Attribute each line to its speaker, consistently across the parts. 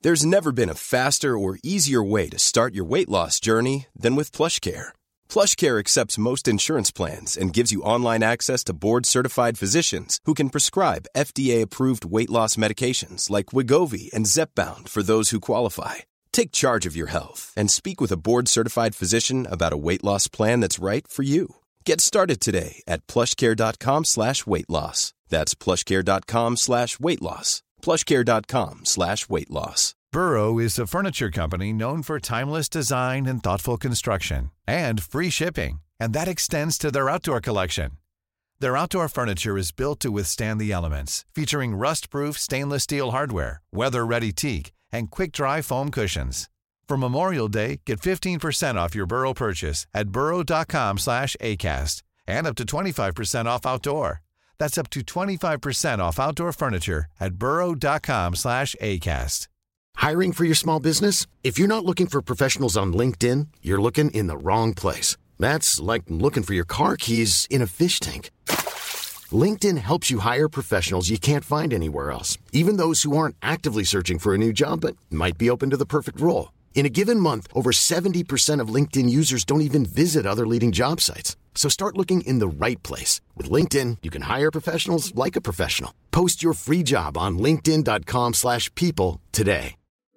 Speaker 1: There's never been a faster or easier way to start your weight loss journey than with PlushCare. PlushCare accepts most insurance plans and gives you online access to board-certified physicians who can prescribe FDA-approved weight loss medications like Wegovy and Zepbound for those who qualify. Take charge of your health and speak with a board-certified physician about a weight loss plan that's right for you. Get started today at plushcare.com/weightloss. That's plushcare.com/weightloss. plushcare.com/weightloss.
Speaker 2: Burrow is a furniture company known for timeless design and thoughtful construction, and free shipping, and that extends to their outdoor collection. Their outdoor furniture is built to withstand the elements, featuring rust-proof stainless steel hardware, weather-ready teak, and quick-dry foam cushions. For Memorial Day, get 15% off your Burrow purchase at burrow.com/acast, and up to 25% off outdoor. That's up to 25% off outdoor furniture at burrow.com/acast.
Speaker 3: Hiring for your small business? If you're not looking for professionals on LinkedIn, you're looking in the wrong place. That's like looking for your car keys in a fish tank. LinkedIn helps you hire professionals you can't find anywhere else, even those who aren't actively searching for a new job but might be open to the perfect role. In a given month, over 70% of LinkedIn users don't even visit other leading job sites. So start looking in the right place. With LinkedIn, you can hire professionals like a professional. Post your free job on linkedin.com/people today.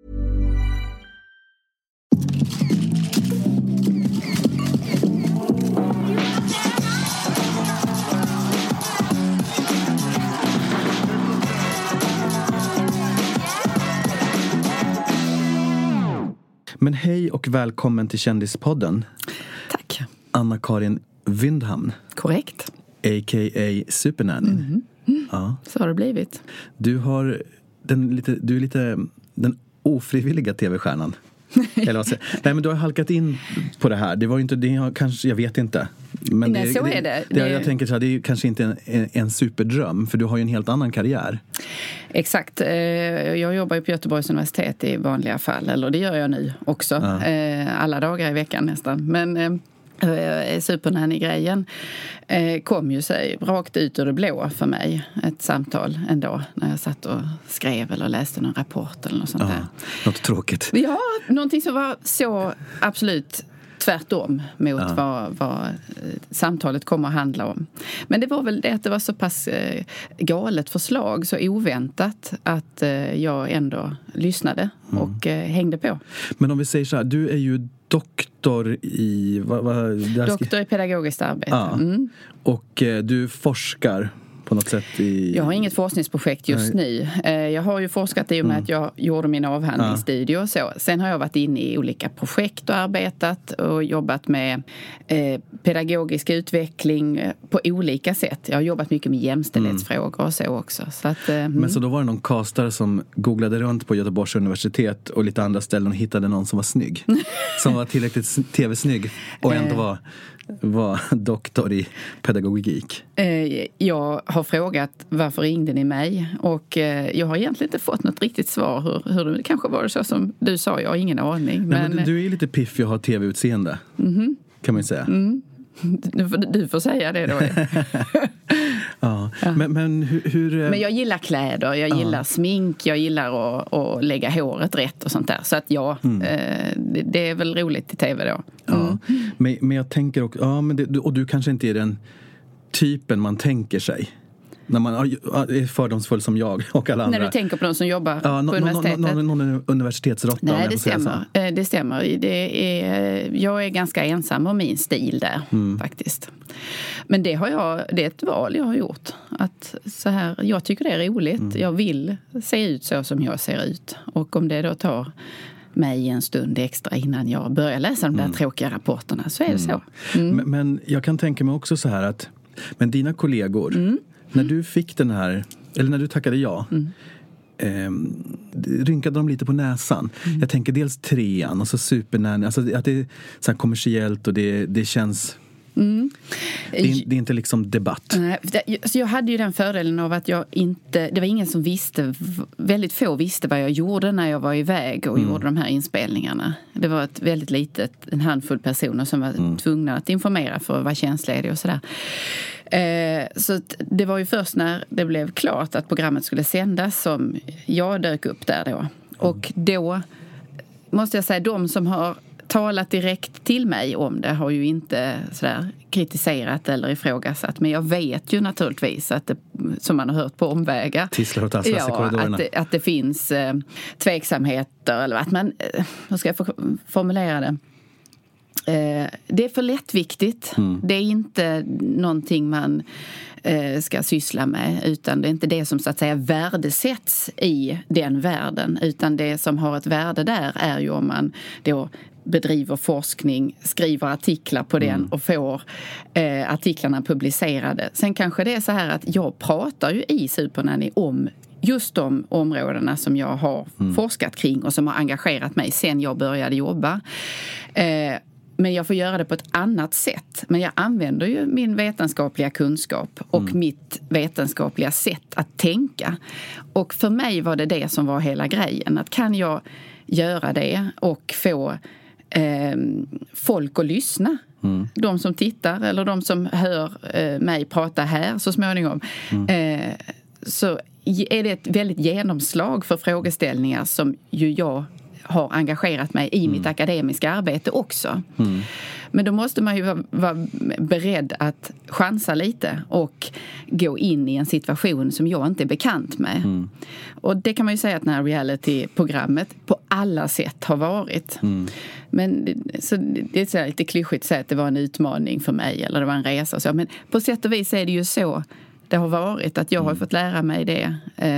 Speaker 4: Men hej och välkommen till Kändispodden.
Speaker 5: Tack.
Speaker 4: Anna-Karin Wyndhamn.
Speaker 5: Korrekt.
Speaker 4: A.k.a. Supernanny. Ja.
Speaker 5: Så har det blivit.
Speaker 4: Du är lite den ofrivilliga tv-stjärnan. Eller vad säger. Nej, men du har halkat in på det här. Det var ju inte, kanske, jag vet inte. Men
Speaker 5: nej, så är det.
Speaker 4: Jag tänker så här, det är kanske inte en superdröm, för du har ju en helt annan karriär. Exakt.
Speaker 5: Jag jobbar ju på Göteborgs universitet i vanliga fall. Eller det gör jag nu också. Alla dagar i veckan nästan. Men Supernanny-grejen kom ju sig rakt ut ur det blå för mig. Ett samtal ändå när jag satt och skrev eller läste någon rapport eller något sånt där.
Speaker 4: Något tråkigt.
Speaker 5: Ja, någonting som var så absolut tvärtom mot vad samtalet kommer att handla om. Men det var väl det att det var så pass galet förslag, så oväntat, att jag ändå lyssnade och hängde på.
Speaker 4: Men om vi säger så här, du är ju doktor i...
Speaker 5: Doktor i pedagogiskt arbete.
Speaker 4: Ja. Och du forskar på något sätt i...
Speaker 5: Jag har inget forskningsprojekt just nu. Jag har ju forskat i och med att jag gjorde min avhandlingsstudie och så. Sen har jag varit inne i olika projekt och arbetat och jobbat med pedagogisk utveckling på olika sätt. Jag har jobbat mycket med jämställdhetsfrågor och så också. Så att,
Speaker 4: Men så då var det någon castare som googlade runt på Göteborgs universitet och lite andra ställen och hittade någon som var snygg. Som var tillräckligt tv-snygg och ändå var doktor i pedagogik.
Speaker 5: Jag har frågat varför ringde ni mig, och jag har egentligen inte fått något riktigt svar hur det kanske var det så som du sa, jag har ingen aning.
Speaker 4: Men du är ju lite piffig och har tv-utseende, kan man ju säga.
Speaker 5: Du får säga det då.
Speaker 4: Ja. Men hur...
Speaker 5: Men jag gillar kläder, jag gillar smink, jag gillar att lägga håret rätt och sånt där. Så att det är väl roligt i tv då.
Speaker 4: Ja. Men jag tänker också, och du kanske inte är den typen man tänker sig när man är fördomsfull som jag och alla andra.
Speaker 5: När du tänker på någon som jobbar på universitetet?
Speaker 4: Någon universitetsråtta.
Speaker 5: Nej, det stämmer. Jag är ganska ensam om min stil där, faktiskt. Men det är ett val jag har gjort. Att så här, jag tycker det är roligt. Jag vill se ut så som jag ser ut. Och om det då tar mig en stund extra innan jag börjar läsa de där tråkiga rapporterna, så är det så.
Speaker 4: Men jag kan tänka mig också så här att, men dina kollegor, när du fick den här, eller när du tackade ja, rynkade de lite på näsan. Jag tänker dels 3:an och så Supernanny, alltså att det är så här kommersiellt och det känns... Det är inte liksom debatt.
Speaker 5: Så jag hade ju den fördelen av att det var ingen som visste, väldigt få visste vad jag gjorde när jag var iväg och gjorde de här inspelningarna. Det var ett väldigt en handfull personer som var tvungna att informera för att vara tjänstledig och sådär. Så det var ju först när det blev klart att programmet skulle sändas som jag dök upp där då. Och då måste jag säga, de som har talat direkt till mig om det har ju inte sådär kritiserat eller ifrågasatt. Men jag vet ju naturligtvis att det, som man har hört på omvägar,
Speaker 4: tisslar och tasslas i korridorerna.
Speaker 5: Att det finns tveksamheter eller att man, hur ska jag formulera det? Det är för lättviktigt. Det är inte någonting man ska syssla med, utan det är inte det som så att säga värdesätts i den världen, utan det som har ett värde där är ju om man då bedriver forskning, skriver artiklar på den och får artiklarna publicerade. Sen kanske det är så här att jag pratar ju i Supernanny om just de områdena som jag har forskat kring och som har engagerat mig sen jag började jobba. Men jag får göra det på ett annat sätt. Men jag använder ju min vetenskapliga kunskap och mitt vetenskapliga sätt att tänka. Och för mig var det som var hela grejen. Att kan jag göra det och få folk att lyssna. De som tittar eller de som hör mig prata här så småningom. Så är det ett väldigt genomslag för frågeställningar som ju jag har engagerat mig i mitt akademiska arbete också. Men då måste man ju vara beredd att chansa lite och gå in i en situation som jag inte är bekant med. Och det kan man ju säga att det här reality-programmet på alla sätt har varit. Men så det är så lite klyschigt att säga att det var en utmaning för mig eller det var en resa och så. Men på sätt och vis är det ju så det har varit, att jag har fått lära mig det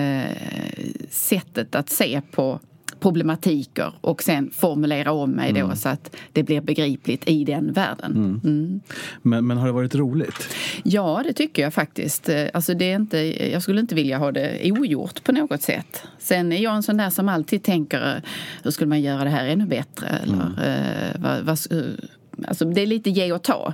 Speaker 5: sättet att se på problematiker och sen formulera om mig då så att det blir begripligt i den världen.
Speaker 4: Men har det varit roligt?
Speaker 5: Ja, det tycker jag faktiskt. Alltså det är inte, jag skulle inte vilja ha det ogjort på något sätt. Sen är jag en sån där som alltid tänker, hur skulle man göra det här ännu bättre? Eller, alltså det är lite ge och ta.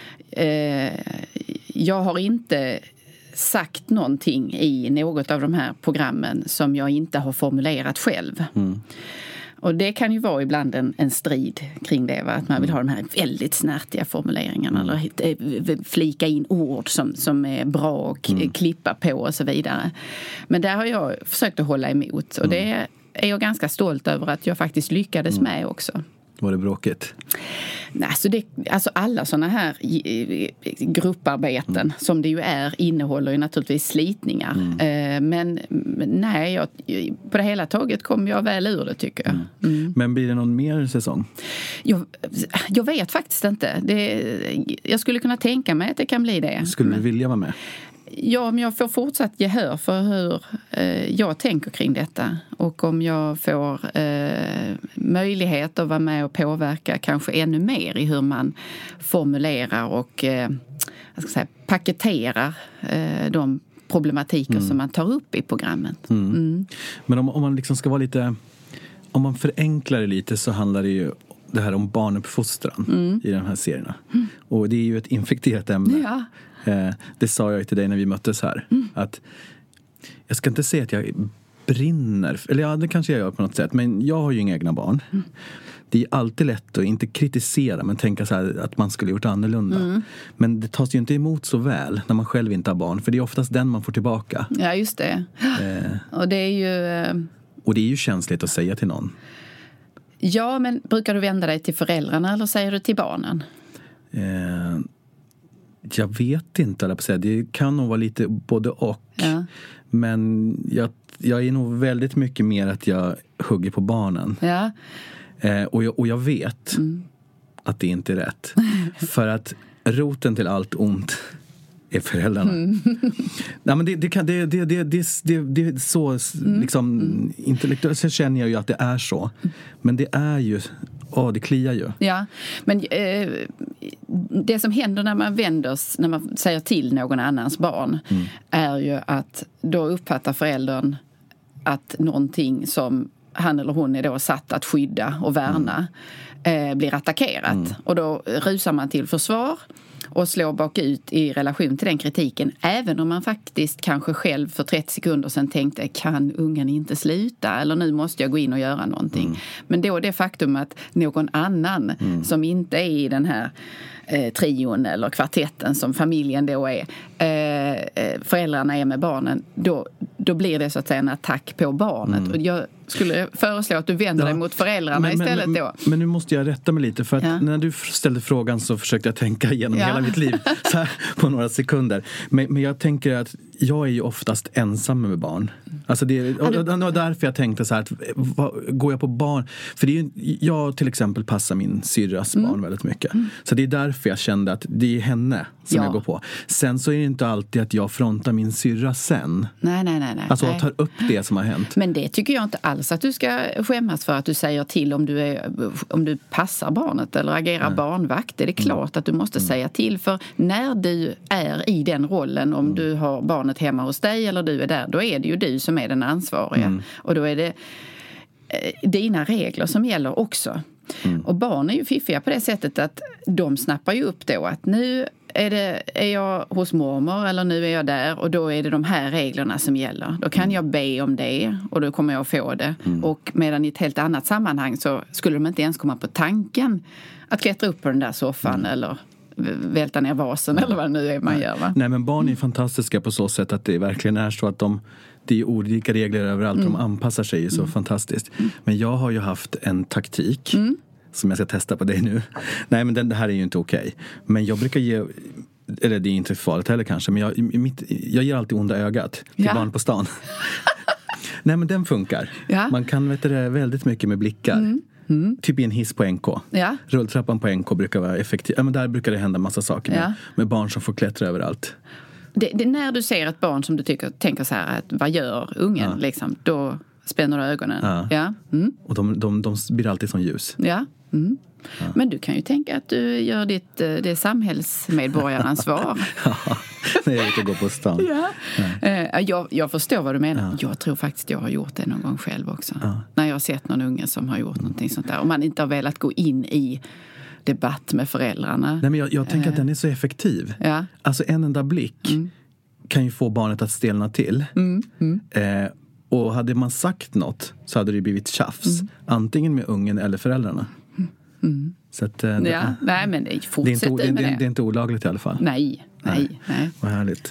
Speaker 5: Jag har inte sagt någonting i något av de här programmen som jag inte har formulerat själv. Och det kan ju vara ibland en strid kring det, va? Att man vill ha de här väldigt snärtiga formuleringarna eller flika in ord som är bra och klippa på och så vidare. Men där har jag försökt att hålla emot och det är jag ganska stolt över att jag faktiskt lyckades med också.
Speaker 4: Var det bråkigt?
Speaker 5: Nej, alltså alla sådana här grupparbeten som det ju är innehåller ju naturligtvis slitningar. Men nej, på det hela taget kom jag väl ur det tycker jag.
Speaker 4: Men blir det någon mer säsong?
Speaker 5: Jag vet faktiskt inte. Jag skulle kunna tänka mig att det kan bli det.
Speaker 4: Skulle du vilja vara med?
Speaker 5: Ja, om jag får fortsatt gehör för hur jag tänker kring detta och om jag får möjlighet att vara med och påverka kanske ännu mer i hur man formulerar och paketerar de problematiker som man tar upp i programmet.
Speaker 4: Men om man liksom ska vara lite, om man förenklar det lite så handlar det ju det här om barnuppfostran i de här serierna. Och det är ju ett infekterat ämne.
Speaker 5: Ja.
Speaker 4: Det sa jag till dig när vi möttes här. Att jag ska inte säga att jag brinner. Eller ja, det kanske jag gör på något sätt. Men jag har ju inga egna barn. Det är alltid lätt att inte kritisera. Men tänka så här att man skulle gjort annorlunda. Men det tas ju inte emot så väl när man själv inte har barn. För det är oftast den man får tillbaka.
Speaker 5: Ja, just det. Och det är ju...
Speaker 4: Och det är ju känsligt att säga till någon.
Speaker 5: Ja, men brukar du vända dig till föräldrarna eller säger du till barnen?
Speaker 4: Jag vet inte, eller på att säga. Det kan nog vara lite både och.
Speaker 5: Ja.
Speaker 4: Men jag är nog väldigt mycket mer att jag hugger på barnen.
Speaker 5: Ja.
Speaker 4: Och jag vet att det inte är rätt. För att roten till allt ont är föräldrarna. Nej, men det är så liksom intellektuellt så känner jag ju att det är så. Men det är ju det kliar ju. Ja,
Speaker 5: men det som händer när man säger till någon annans barn är ju att då uppfattar föräldern att någonting som han eller hon är då satt att skydda och värna blir attackerat. Och då rusar man till försvar och slår bakut i relation till den kritiken. Även om man faktiskt kanske själv för 30 sekunder sedan tänkte, kan ungen inte sluta? Eller nu måste jag gå in och göra någonting. Men då det faktum att någon annan som inte är i den här trion eller kvartetten som familjen då är, föräldrarna är med barnen, då blir det så att säga en attack på barnet. Och jag skulle föreslå att du vänder dig mot föräldrarna istället då.
Speaker 4: Men nu måste jag rätta mig lite, för att när du ställde frågan så försökte jag tänka igenom hela mitt liv så här, på några sekunder. Men jag tänker att jag är ju oftast ensam med barn. Alltså det var därför jag tänkte så här, att går jag på barn, för det är ju, jag till exempel passar min syrras barn väldigt mycket. Så det är därför jag kände att det är henne som jag går på. Sen så är det inte alltid att jag frontar min syrra sen.
Speaker 5: Nej.
Speaker 4: Alltså jag tar upp det som har hänt.
Speaker 5: Men det tycker jag inte alls att du ska skämmas för, att du säger till om du passar barnet eller agerar barnvakt. Det är klart att du måste säga till, för när du är i den rollen, om du har barnet hemma hos dig eller du är där, då är det ju du som är den ansvariga. Och då är det dina regler som gäller också. Och barn är ju fiffiga på det sättet att de snappar ju upp då att nu är jag hos mormor eller nu är jag där, och då är det de här reglerna som gäller. Då kan jag be om det och då kommer jag att få det. Och medan i ett helt annat sammanhang så skulle de inte ens komma på tanken att klättra upp på den där soffan eller välta ner vasen eller vad det nu är man gör, va? Nej,
Speaker 4: men barn är fantastiska på så sätt att det verkligen är så att det är olika regler överallt. De anpassar sig så fantastiskt. Men jag har ju haft en taktik som jag ska testa på dig nu. Nej, men det här är ju inte okej. Men jag brukar ge, eller det är inte farligt heller kanske, men jag ger alltid onda ögat till barn på stan. Nej, men den funkar. Man kan väldigt mycket med blickar. Typ i en hiss på NK. Rulltrappan på NK brukar vara effektiv. Men där brukar det hända massa saker med barn som får klättra överallt.
Speaker 5: Det när du ser ett barn som du tänker så här, att vad gör ungen liksom, då spänner du ögonen.
Speaker 4: Och de blir alltid som ljus.
Speaker 5: Men du kan ju tänka att du gör det samhällsmedborgaransvar.
Speaker 4: När jag är ute och går på stan.
Speaker 5: Jag förstår vad du menar. Jag tror faktiskt jag har gjort det någon gång själv också. När jag har sett någon unge som har gjort någonting sånt där. Om man inte har velat gå in i debatt med föräldrarna.
Speaker 4: Nej, men jag tänker att den är så effektiv. Alltså en enda blick kan ju få barnet att stelna till. Och hade man sagt något så hade det blivit tjafs. Antingen med ungen eller föräldrarna. Så att,
Speaker 5: nej, men fortsätt med det.
Speaker 4: Det är inte olagligt i alla fall. Nej. Vad härligt.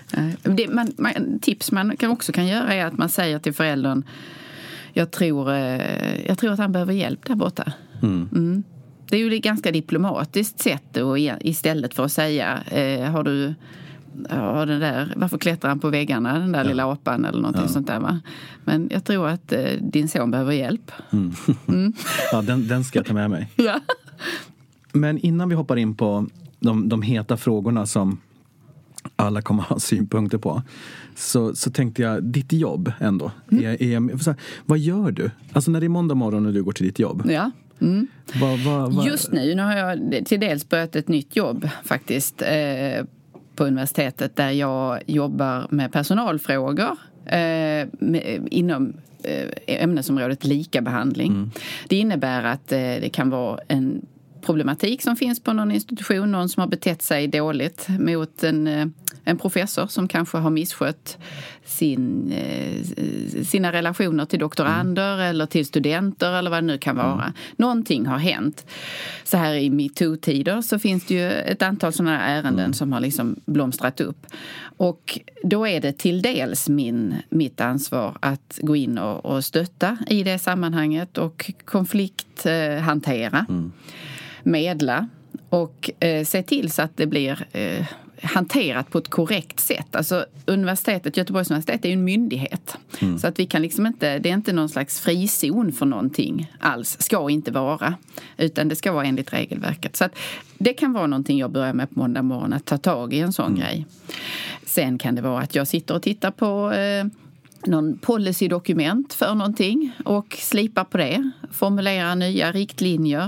Speaker 5: Tips man kan göra är att man säger till föräldern, jag tror att han behöver hjälp där borta. Det är ju ett ganska diplomatiskt sätt då, istället för att säga den där, varför klättrar han på väggarna, den där lilla apan eller någonting sånt där, va? Men jag tror att din son behöver hjälp.
Speaker 4: Ja, den ska jag ta med mig. Men innan vi hoppar in på de heta frågorna som alla kommer ha synpunkter på, så tänkte jag, ditt jobb ändå. Vad gör du? Alltså när det är måndag morgon och du går till ditt jobb. Just nu har jag till dels börjat ett nytt jobb faktiskt på universitetet, där jag jobbar med personalfrågor inom ämnesområdet likabehandling. Det innebär att det kan vara en problematik som finns på någon institution, någon som har betett sig dåligt mot en professor som kanske har misskött sina relationer till doktorander eller till studenter eller vad det nu kan vara. Någonting har hänt. Så här i MeToo-tider så finns det ju ett antal sådana här ärenden som har liksom blomstrat upp. Och då är det till dels mitt ansvar att gå in och stötta i det sammanhanget och konflikthantera. Medla och se till så att det blir hanterat på ett korrekt sätt. Alltså Göteborgs universitet är ju en myndighet. Så att vi kan liksom inte, det är inte någon slags frizon för någonting alls. Ska inte vara. Utan det ska vara enligt regelverket. Så att det kan vara någonting jag börjar med på måndag morgon, att ta tag i en sån grej. Sen kan det vara att jag sitter och tittar på någon policydokument för någonting och slipar på det, formulerar nya riktlinjer,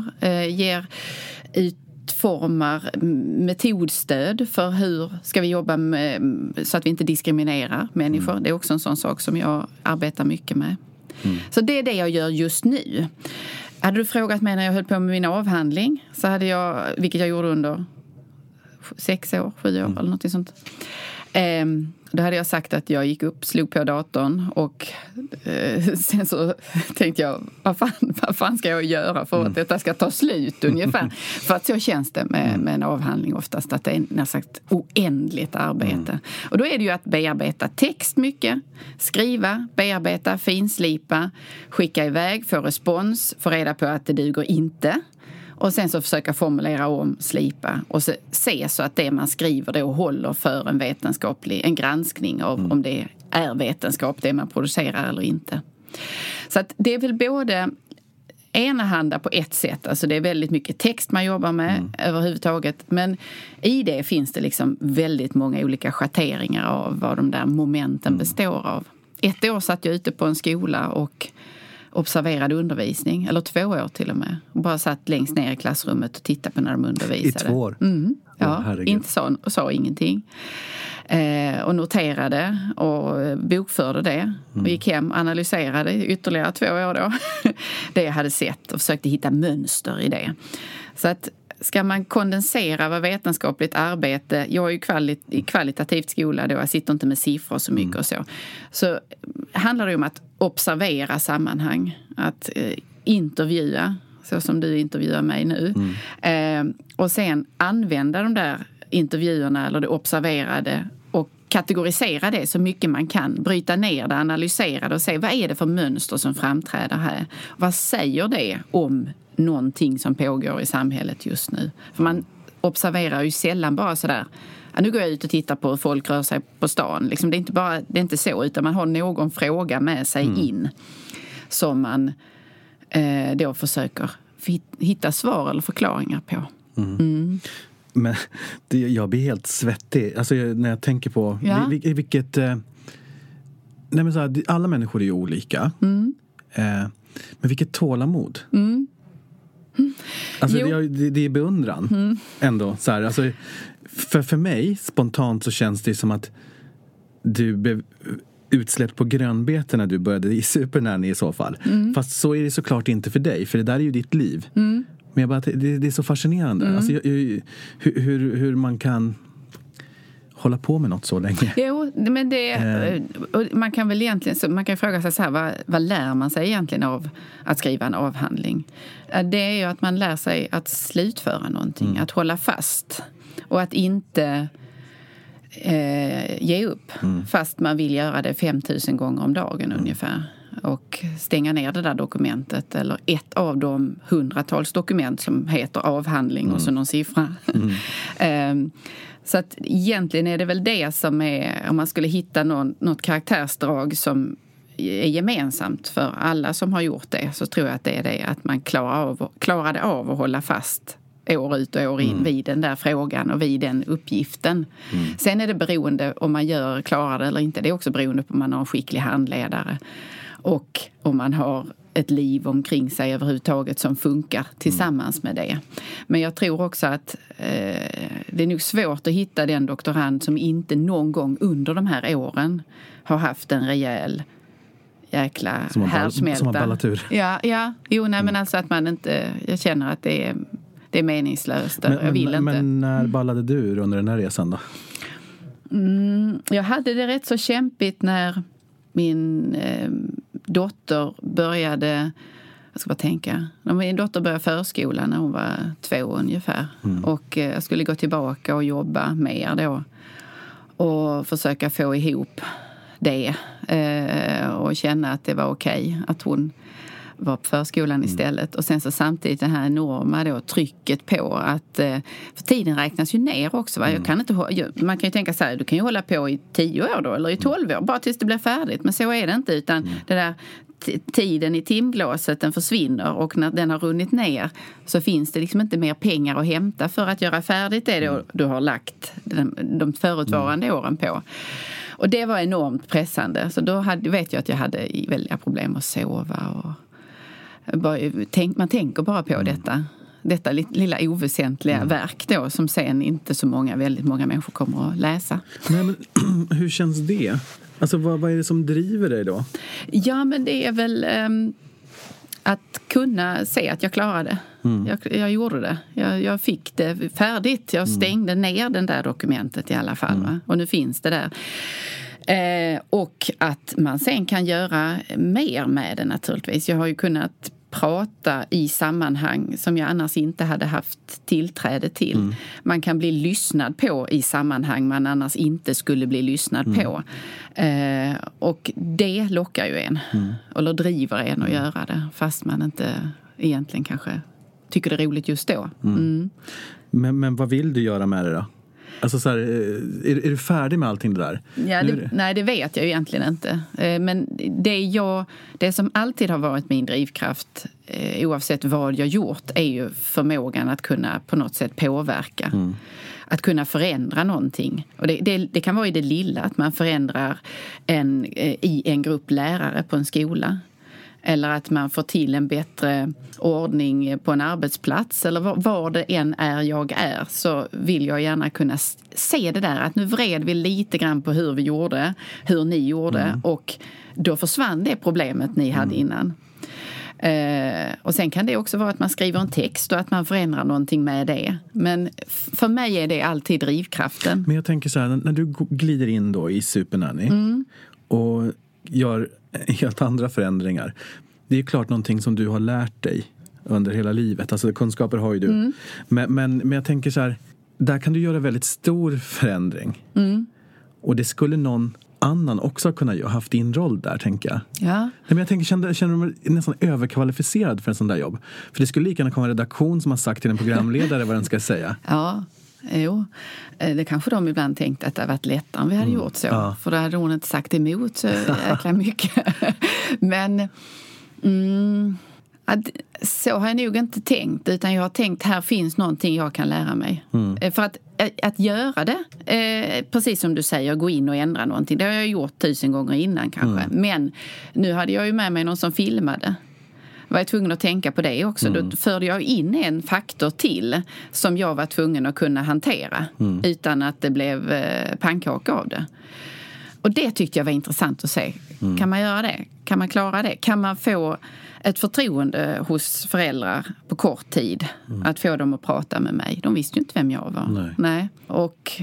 Speaker 4: utformar metodstöd för hur ska vi jobba med, så att vi inte diskriminerar människor. Det är också en sån sak som jag arbetar mycket med. Så det är det jag gör just nu. Hade du frågat mig när jag höll på med min avhandling, så hade jag, vilket jag gjorde under 6 år, 7 år eller något sånt.
Speaker 5: Då hade jag sagt att jag gick upp, slog på datorn och sen så tänkte jag, vad fan ska jag göra för att detta ska ta slut ungefär? För att så känns det med en avhandling oftast, att det är nästan oändligt arbete. Och då är det ju att bearbeta text mycket, skriva, bearbeta, finslipa, skicka iväg, få respons, få reda på att det duger inte. Och sen så försöka formulera om, slipa och se så att det man skriver då håller för en granskning av om det är vetenskap, det man producerar eller inte. Så att det är väl både enahanda på ett sätt, alltså det är väldigt mycket text man jobbar med överhuvudtaget, men i det finns det liksom väldigt många olika schatteringar av vad de där momenten består av. Ett år satt jag ute på en skola och observerade undervisning, eller 2 år till och med. Och bara satt längst ner i klassrummet och tittade på när de undervisade.
Speaker 4: I 2 år?
Speaker 5: Ja, inte sa ingenting. Och noterade och bokförde det. Och gick hem och analyserade ytterligare 2 år då. Det jag hade sett och försökte hitta mönster i det. Så att ska man kondensera vad vetenskapligt arbete, jag är ju i kvalitativt skola då, jag sitter inte med siffror så mycket och så handlar det om att observera sammanhang, att intervjua, så som du intervjuar mig nu, och sen använda de där intervjuerna eller det observerade och kategorisera det så mycket man kan, bryta ner det, analysera det och se vad är det för mönster som framträder här, vad säger det om någonting som pågår i samhället just nu. För man observerar ju sällan bara sådär, nu går jag ut och tittar på hur folk rör sig på stan. Liksom, det är inte så, utan man har någon fråga med sig in som man då försöker hitta svar eller förklaringar på.
Speaker 4: Men jag blir helt svettig alltså, när jag tänker på vilket... Nej, men så här, alla människor är ju olika. Men vilket tålamod. Alltså det är beundran ändå så här, alltså, för mig spontant så känns det som att du blev utsläppt på grönbeten när du började i Supernanny i så fall. Fast så är det såklart inte för dig, för det där är ju ditt liv. Men jag bara, det är så fascinerande alltså, hur man kan hålla på med något så länge.
Speaker 5: Jo, men man kan väl egentligen, man kan fråga sig så här, vad lär man sig egentligen av att skriva en avhandling? Det är ju att man lär sig att slutföra någonting, att hålla fast och att inte ge upp fast man vill göra det 5000 gånger om dagen ungefär. Och stänga ner det där dokumentet eller ett av de 100-tals dokument som heter avhandling och så någon siffra. Så att egentligen är det väl det som är, om man skulle hitta något karaktärsdrag som är gemensamt för alla som har gjort det, så tror jag att det är det, att man klarade av att hålla fast år ut och år in vid den där frågan och vid den uppgiften. Sen är det beroende om man klarar det eller inte. Det är också beroende på om man har en skicklig handledare och om man har ett liv omkring sig överhuvudtaget som funkar tillsammans med det. Men jag tror också att det är nog svårt att hitta den doktorand som inte någon gång under de här åren har haft en rejäl jäkla härdsmälta.
Speaker 4: Som har ballat ur.
Speaker 5: Men alltså att man inte, jag känner att det är meningslöst. Jag vill inte.
Speaker 4: Men när ballade du ur under den här resan då?
Speaker 5: Jag hade det rätt så kämpigt när min dotter började, jag ska bara tänka, när min dotter började förskolan när hon var 2 ungefär. Och jag skulle gå tillbaka och jobba mer då. Och försöka få ihop det. Och känna att det var okej att hon var på förskolan istället. Och sen så samtidigt det här enorma då, trycket på att för tiden räknas ju ner också. Va? Man kan ju tänka så här, du kan ju hålla på i 10 år då, eller i 12 år, bara tills det blir färdigt. Men så är det inte, utan det där tiden i timglaset, den försvinner, och när den har runnit ner så finns det liksom inte mer pengar att hämta för att göra färdigt det du har lagt de förutvarande åren på. Och det var enormt pressande. Så då vet jag att jag hade väldiga problem att sova och man tänker bara på detta lilla oväsentliga verk då, som sen inte väldigt många människor kommer att läsa.
Speaker 4: Nej, men hur känns det? Alltså vad är det som driver dig då?
Speaker 5: Ja, men det är väl att kunna se att jag klarar det. Jag gjorde det. Jag fick det färdigt. Jag stängde ner den där dokumentet i alla fall. Va? Och nu finns det där. Och att man sen kan göra mer med det naturligtvis. Jag har ju kunnat prata i sammanhang som jag annars inte hade haft tillträde till. Man kan bli lyssnad på i sammanhang man annars inte skulle bli lyssnad på. Och det lockar ju en. Eller driver en att göra det. Fast man inte egentligen kanske tycker det är roligt just då.
Speaker 4: Men vad vill du göra med det då? Alltså så här, är du färdig med allting det där?
Speaker 5: Ja, nej, det vet jag ju egentligen inte. Men det som alltid har varit min drivkraft, oavsett vad jag gjort, är ju förmågan att kunna på något sätt påverka. Att kunna förändra någonting. Och det kan vara i det lilla, att man förändrar i en grupp lärare på en skola. Eller att man får till en bättre ordning på en arbetsplats. Eller var det än är jag är, så vill jag gärna kunna se det där. Att nu vred vi lite grann på hur ni gjorde. Och då försvann det problemet ni hade innan. Och sen kan det också vara att man skriver en text och att man förändrar någonting med det. Men för mig är det alltid drivkraften.
Speaker 4: Men jag tänker så här, när du glider in då i Supernanny och gör helt andra förändringar. Det är ju klart någonting som du har lärt dig under hela livet. Alltså kunskaper har ju du. Men jag tänker så här, där kan du göra väldigt stor förändring. Och det skulle någon annan också kunna ha haft din roll där, tänker jag.
Speaker 5: Ja.
Speaker 4: Men jag tänker, känner du mig nästan överkvalificerad för en sån där jobb? För det skulle lika gärna komma en redaktion som har sagt till en programledare vad den ska säga.
Speaker 5: Ja. Jo, det kanske de ibland tänkt att det hade varit lättare om vi hade gjort så. Ja. För då hade hon inte sagt emot så jäkla mycket. Men så har jag nog inte tänkt. Utan jag har tänkt, här finns någonting jag kan lära mig. För att göra det, precis som du säger, gå in och ändra någonting. Det har jag gjort 1000 gånger innan kanske. Men nu hade jag ju med mig någon som filmade. Var jag tvungen att tänka på det också. Då förde jag in en faktor till som jag var tvungen att kunna hantera utan att det blev pannkaka av det. Och det tyckte jag var intressant att se. Kan man göra det? Kan man klara det? Kan man få ett förtroende hos föräldrar på kort tid att få dem att prata med mig? De visste ju inte vem jag var. Nej. Och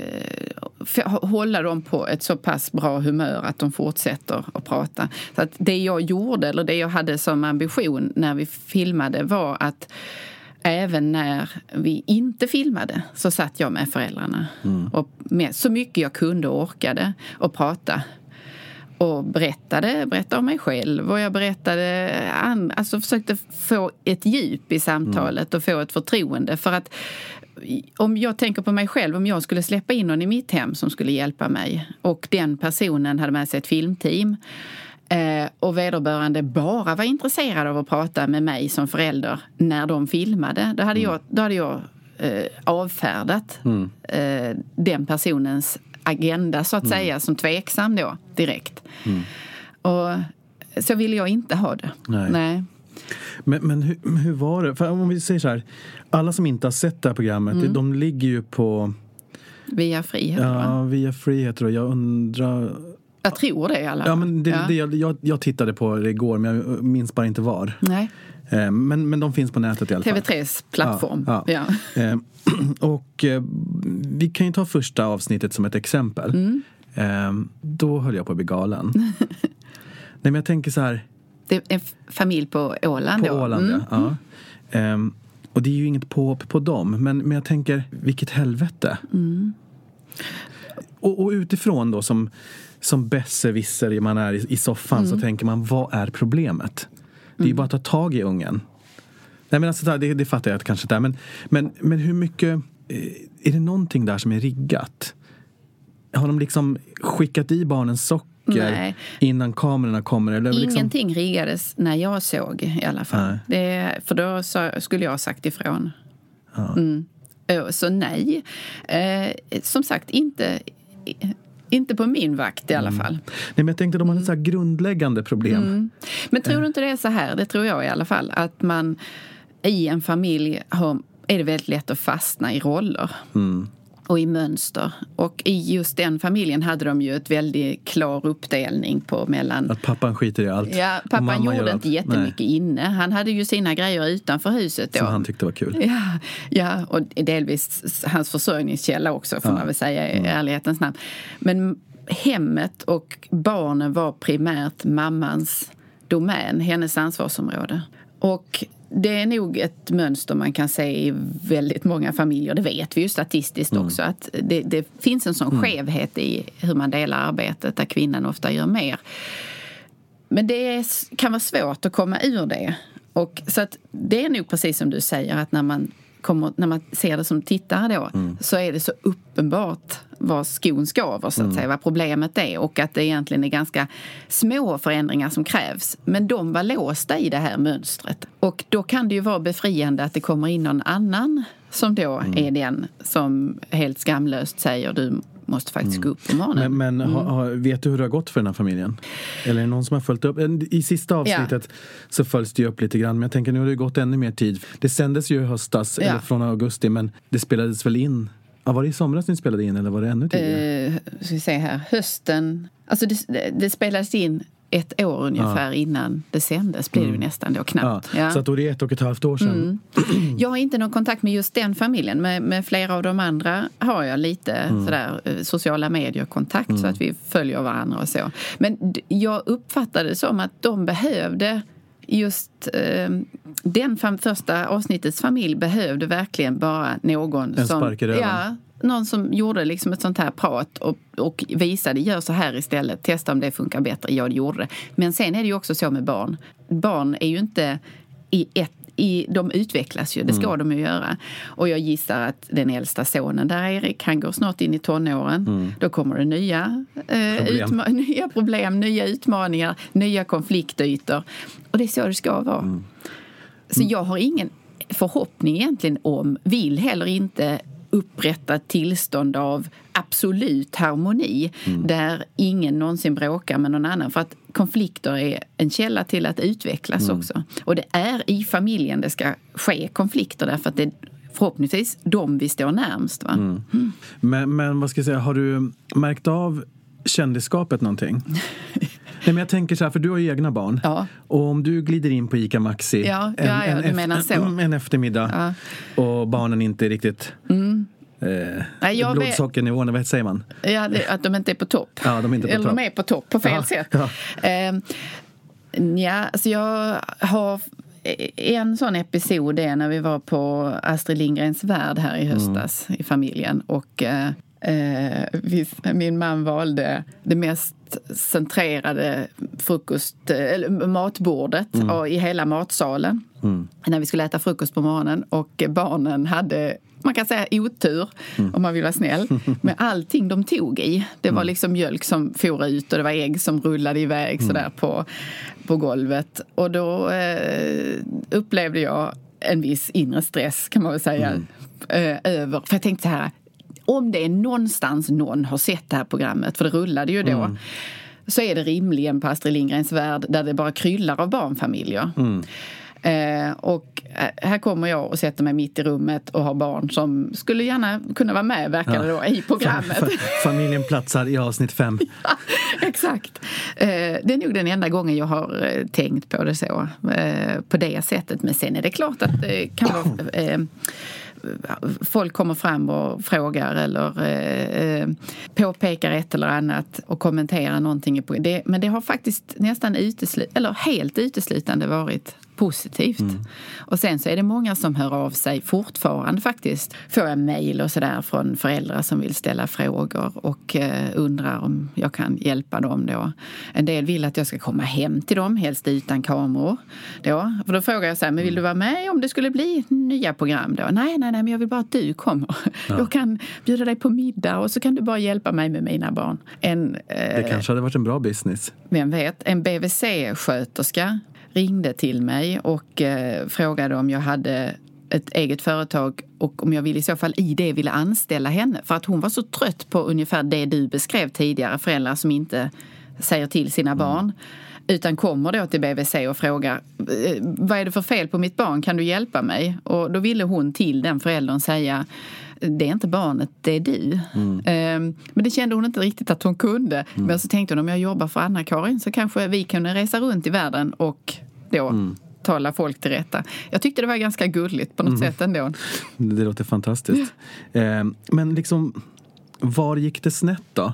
Speaker 5: hålla dem på ett så pass bra humör att de fortsätter att prata. Så att det jag gjorde, eller det jag hade som ambition när vi filmade, var att även när vi inte filmade så satt jag med föräldrarna. Och med så mycket jag kunde och orkade och prata. Och berättade om mig själv. Och jag berättade, alltså försökte få ett djup i samtalet och få ett förtroende. För att om jag tänker på mig själv, om jag skulle släppa in någon i mitt hem som skulle hjälpa mig och den personen hade med sig ett filmteam och vederbörande bara var intresserad av att prata med mig som förälder när de filmade, då hade jag avfärdat den personens agenda så att säga som tveksam då direkt. Och så ville jag inte ha det. Nej.
Speaker 4: Men hur var det? För om vi säger så här, alla som inte har sett det här programmet, de ligger ju på
Speaker 5: Via Frihet.
Speaker 4: Ja, Via Frihet, och jag undrar.
Speaker 5: Jag tror det i alla fall.
Speaker 4: Ja, men jag tittade på det igår, men jag minns bara inte var.
Speaker 5: Nej.
Speaker 4: Men de finns på nätet i alla fall.
Speaker 5: TV3s plattform. Ja.
Speaker 4: Och vi kan ju ta första avsnittet som ett exempel. Då höll jag på att bli galen. Nej, men jag tänker så här.
Speaker 5: Det är en familj på Åland.
Speaker 4: På Åland, ja. Och det är ju inget på dem. Men jag tänker, vilket helvete. Och utifrån då som besserwisser man är i soffan så tänker man, vad är problemet? Det är ju bara att ta tag i ungen. Nej, men alltså, det fattar jag att kanske inte är. Men hur mycket, är det någonting där som är riggat? Har de liksom skickat i barnens socker innan kamerorna kommer? Eller
Speaker 5: ingenting liksom riggades när jag såg i alla fall. För då skulle jag ha sagt ifrån. Så nej. Som sagt, inte på min vakt i alla fall.
Speaker 4: Nej, men jag tänkte de har ett så här grundläggande problem.
Speaker 5: Men tror du inte det är så här? Det tror jag i alla fall. Att man i en familj är det väldigt lätt att fastna i roller. och i mönster. Och i just den familjen hade de ju ett väldigt klar uppdelning på mellan...
Speaker 4: Att pappan skiter i allt.
Speaker 5: Ja, pappan gjorde inte jättemycket inne. Han hade ju sina grejer utanför huset då.
Speaker 4: Som han tyckte var kul.
Speaker 5: Ja, och delvis hans försörjningskälla också, får man väl säga i ärlighetens namn. Men hemmet och barnen var primärt mammans domän, hennes ansvarsområde. Och det är nog ett mönster man kan se i väldigt många familjer. Det vet vi ju statistiskt också. Att det finns en sån skevhet i hur man delar arbetet, där kvinnan ofta gör mer. Men det kan vara svårt att komma ur det. Och så att det är nog precis som du säger, att när man ser det som tittare då, så är det så uppenbart vad skon skaver, så att säga, vad problemet är, och att det egentligen är ganska små förändringar som krävs. Men de var låsta i det här mönstret. Och då kan det ju vara befriande att det kommer in någon annan som då är den som helt skamlöst säger du måste faktiskt gå upp på morgonen.
Speaker 4: Men vet du hur det har gått för den här familjen? Eller är det någon som har följt upp? I sista avsnittet så följs det upp lite grann. Men jag tänker, nu har det gått ännu mer tid. Det sändes ju i höstas, eller från augusti, men det spelades väl in. Ja, var det i somras ni spelade in, eller var det ännu tidigare?
Speaker 5: Ska vi se här, hösten. Alltså det spelades in 1 år ungefär innan det sändes, blir det ju nästan då knappt.
Speaker 4: Ja. Så att då är det 1,5 år sedan.
Speaker 5: Jag har inte någon kontakt med just den familjen, med flera av de andra har jag lite sådär sociala medier-kontakt, så att vi följer varandra och så. Men jag uppfattade det som att de behövde just den första avsnittets familj behövde verkligen bara någon
Speaker 4: en
Speaker 5: som...
Speaker 4: spark i röven.
Speaker 5: Någon som gjorde liksom ett sånt här prat och visade, gör så här istället, testa om det funkar bättre. Ja, det gjorde det. Men sen är det ju också så med barn. Barn är ju inte de utvecklas ju, det ska de ju göra. Och jag gissar att den äldsta sonen där, Erik, han går snart in i tonåren. Då kommer det nya problem, nya utmaningar, nya konfliktytor. Och det är så det ska vara. Så jag har ingen förhoppning egentligen vill heller inte upprätta tillstånd av absolut harmoni där ingen någonsin bråkar med någon annan, för att konflikter är en källa till att utvecklas också. Och det är i familjen det ska ske konflikter, därför att det är förhoppningsvis de vi står närmst. Va?
Speaker 4: Men vad ska jag säga, har du märkt av kändisskapet någonting? Nej, men jag tänker så här, för du har ju egna barn. Ja. Och om du glider in på ICA Maxi en eftermiddag och barnen inte är riktigt blodsockernivån, vad säger man?
Speaker 5: Ja, att de inte är på topp.
Speaker 4: Ja, de är inte på
Speaker 5: eller
Speaker 4: topp.
Speaker 5: de är på topp på fel sätt. Ja, alltså jag har en sån episod är när vi var på Astrid Lindgrens värld här i höstas i familjen, och min man valde det mest centrerade matbordet i hela matsalen när vi skulle äta frukost på morgonen, och barnen hade, man kan säga, otur om man vill vara snäll, med allting de tog i. Det var liksom mjölk som for ut och det var ägg som rullade iväg sådär på golvet, och då upplevde jag en viss inre stress, kan man väl säga, över, för jag tänkte så här, om det är någonstans någon har sett det här programmet, för det rullade ju då, så är det rimligen på Astrid Lindgrens värld, där det bara kryllar av barnfamiljer. Och här kommer jag och sätter mig mitt i rummet och har barn som skulle gärna kunna vara med, verkar det då, i programmet.
Speaker 4: Familjen platsar i avsnitt 5.
Speaker 5: Ja, exakt. Det är nog den enda gången jag har tänkt på det så, på det sättet. Men sen är det klart att det kan vara... folk kommer fram och frågar eller påpekar ett eller annat och kommenterar någonting på det, men det har faktiskt nästan helt uteslutande varit positivt. Och sen så är det många som hör av sig fortfarande faktiskt. Får jag mejl och sådär från föräldrar som vill ställa frågor och undrar om jag kan hjälpa dem då. En del vill att jag ska komma hem till dem, helst utan kameror. Då. För då frågar jag så här, men vill du vara med om det skulle bli nya program då? Nej, men jag vill bara att du kommer. Ja. Jag kan bjuda dig på middag och så kan du bara hjälpa mig med mina barn.
Speaker 4: Det kanske hade varit en bra business.
Speaker 5: Vem vet, en BVC-sköterska ringde till mig och frågade om jag hade ett eget företag och om jag ville i så fall ville anställa henne. För att hon var så trött på ungefär det du beskrev tidigare. Föräldrar som inte säger till sina barn. Utan kommer då till BVC och frågar vad är det för fel på mitt barn, kan du hjälpa mig? Och då ville hon till den föräldern säga det är inte barnet, det är du. Men det kände hon inte riktigt att hon kunde. Men så tänkte hon, om jag jobbar för Anna-Karin så kanske vi kunde resa runt i världen och då tala folk till rätta. Jag tyckte det var ganska gulligt på något sätt ändå.
Speaker 4: Det låter fantastiskt. Men liksom, var gick det snett då?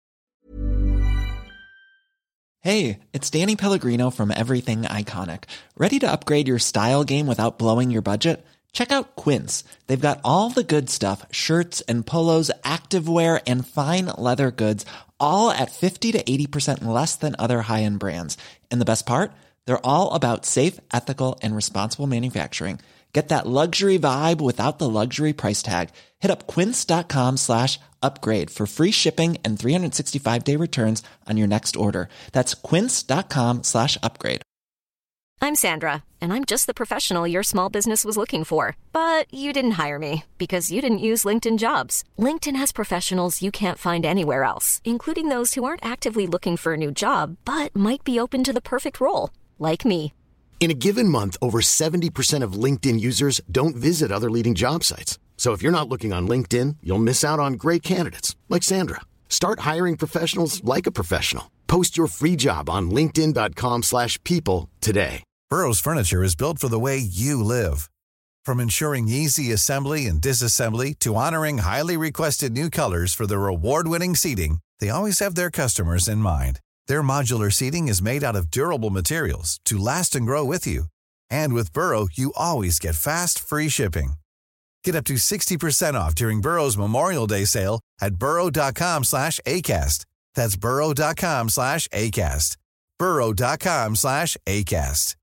Speaker 6: Hey, it's Danny Pellegrino from Everything Iconic. Ready to upgrade your style game without blowing your budget? Check out Quince. They've got all the good stuff, shirts and polos, activewear and fine leather goods, all at 50 to 80% less than other high-end brands. And the best part? They're all about safe, ethical, and responsible manufacturing. Get that luxury vibe without the luxury price tag. Hit up quince.com/upgrade for free shipping and 365-day returns on your next order. That's quince.com/upgrade.
Speaker 7: I'm Sandra, and I'm just the professional your small business was looking for. But you didn't hire me because you didn't use LinkedIn Jobs. LinkedIn has professionals you can't find anywhere else, including those who aren't actively looking for a new job, but might be open to the perfect role, like me.
Speaker 3: In a given month, over 70% of LinkedIn users don't visit other leading job sites. So if you're not looking on LinkedIn, you'll miss out on great candidates like Sandra. Start hiring professionals like a professional. Post your free job on linkedin.com/people today.
Speaker 2: Burrow's furniture is built for the way you live. From ensuring easy assembly and disassembly to honoring highly requested new colors for their award-winning seating, they always have their customers in mind. Their modular seating is made out of durable materials to last and grow with you. And with Burrow, you always get fast, free shipping. Get up to 60% off during Burrow's Memorial Day sale at burrow.com/ACAST. That's burrow.com/ACAST. burrow.com/ACAST.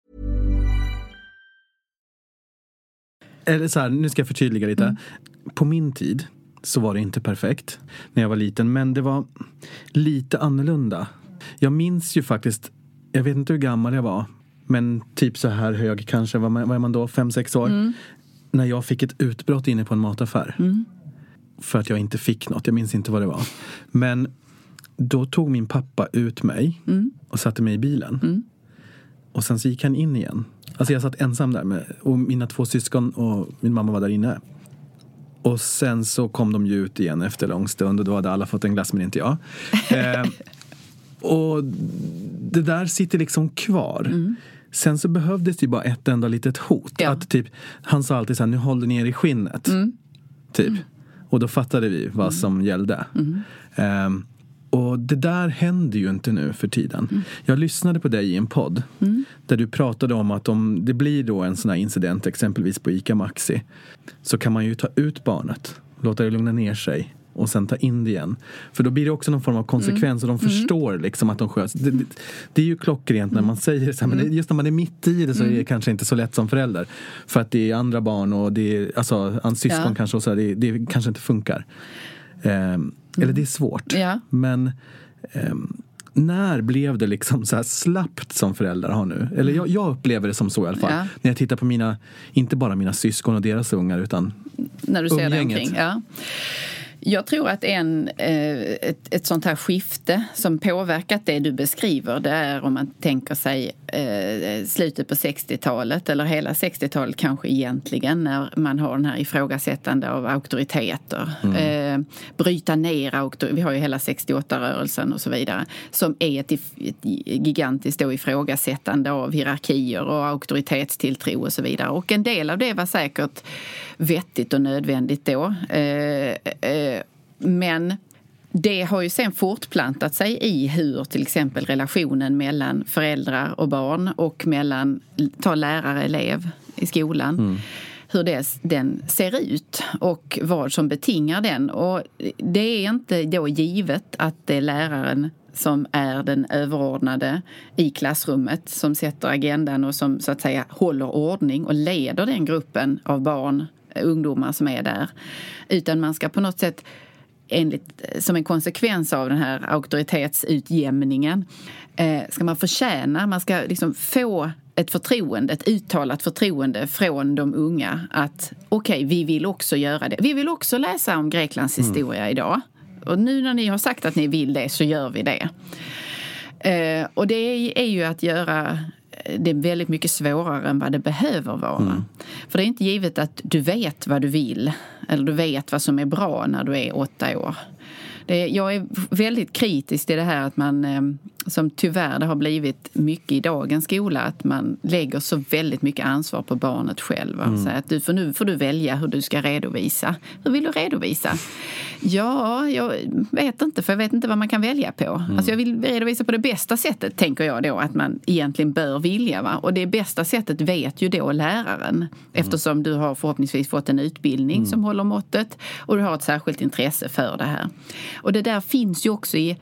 Speaker 4: Eller så här, nu ska jag förtydliga lite. På min tid så var det inte perfekt när jag var liten, men det var lite annorlunda. Jag minns ju faktiskt, jag vet inte hur gammal jag var, men typ så här hög kanske, vad är man då, 5-6 år, när jag fick ett utbrott inne på en mataffär. För att jag inte fick något, jag minns inte vad det var. Men då tog min pappa ut mig och satte mig i bilen. Och sen så gick han in igen. Alltså jag satt ensam där och mina 2 syskon och min mamma var där inne. Och sen så kom de ju ut igen efter lång stund och då hade alla fått en glass men inte jag. Och det där sitter liksom kvar. Sen så behövdes det ju bara ett enda litet hot. Ja. Att typ, han sa alltid så här, nu håller ner i skinnet. Typ. Och då fattade vi vad som gällde. Och det där händer ju inte nu för tiden. Jag lyssnade på dig i en podd där du pratade om att om det blir då en sån här incident exempelvis på ICA Maxi, så kan man ju ta ut barnet, låta det lugna ner sig och sen ta in det igen. För då blir det också någon form av konsekvens och de förstår liksom att de sköts. Det är ju klockrent när man säger så här, men just när man är mitt i det så är det kanske inte så lätt som förälder. För att det är andra barn och det är alltså syskon kanske och så här, det kanske inte funkar. Eller det är svårt. Men när blev det liksom så här slappt som föräldrar har nu? Eller jag upplever det som så i alla fall. När jag tittar på inte bara mina syskon och deras ungar, utan
Speaker 5: när du ser det omkring. Jag tror att ett sånt här skifte som påverkat det du beskriver, det är om man tänker sig slutet på 60-talet eller hela 60-talet kanske egentligen, när man har den här ifrågasättande av auktoriteter. Bryta ner vi har ju hela 68-rörelsen och så vidare, som är ett gigantiskt då ifrågasättande av hierarkier och auktoritetstilltro och så vidare. Och en del av det var säkert vettigt och nödvändigt då. Men det har ju sen fortplantat sig i hur till exempel relationen mellan föräldrar och barn och mellan lärare-elev i skolan, hur den ser ut och vad som betingar den. Och det är inte då givet att det är läraren som är den överordnade i klassrummet, som sätter agendan och som så att säga håller ordning och leder den gruppen av barn, ungdomar som är där. Utan man ska på något sätt, som en konsekvens av den här auktoritetsutjämningen, ska man ska liksom få ett uttalat förtroende från de unga att okej, vi vill också göra det. Vi vill också läsa om Greklands historia idag. Och nu när ni har sagt att ni vill det, så gör vi det. Och det är ju att göra det väldigt mycket svårare än vad det behöver vara. För det är inte givet att du vet vad du vill eller du vet vad som är bra när du är 8 år. Jag är väldigt kritisk till det här att man, som tyvärr det har blivit mycket i dagens skola, att man lägger så väldigt mycket ansvar på barnet själv. Så att nu får du välja hur du ska redovisa. Hur vill du redovisa? Ja, jag vet inte, för jag vet inte vad man kan välja på. Alltså jag vill redovisa på det bästa sättet, tänker jag då, att man egentligen bör vilja. Va? Och det bästa sättet vet ju då läraren, eftersom du har förhoppningsvis fått en utbildning som håller måttet och du har ett särskilt intresse för det här. Och det där finns ju också i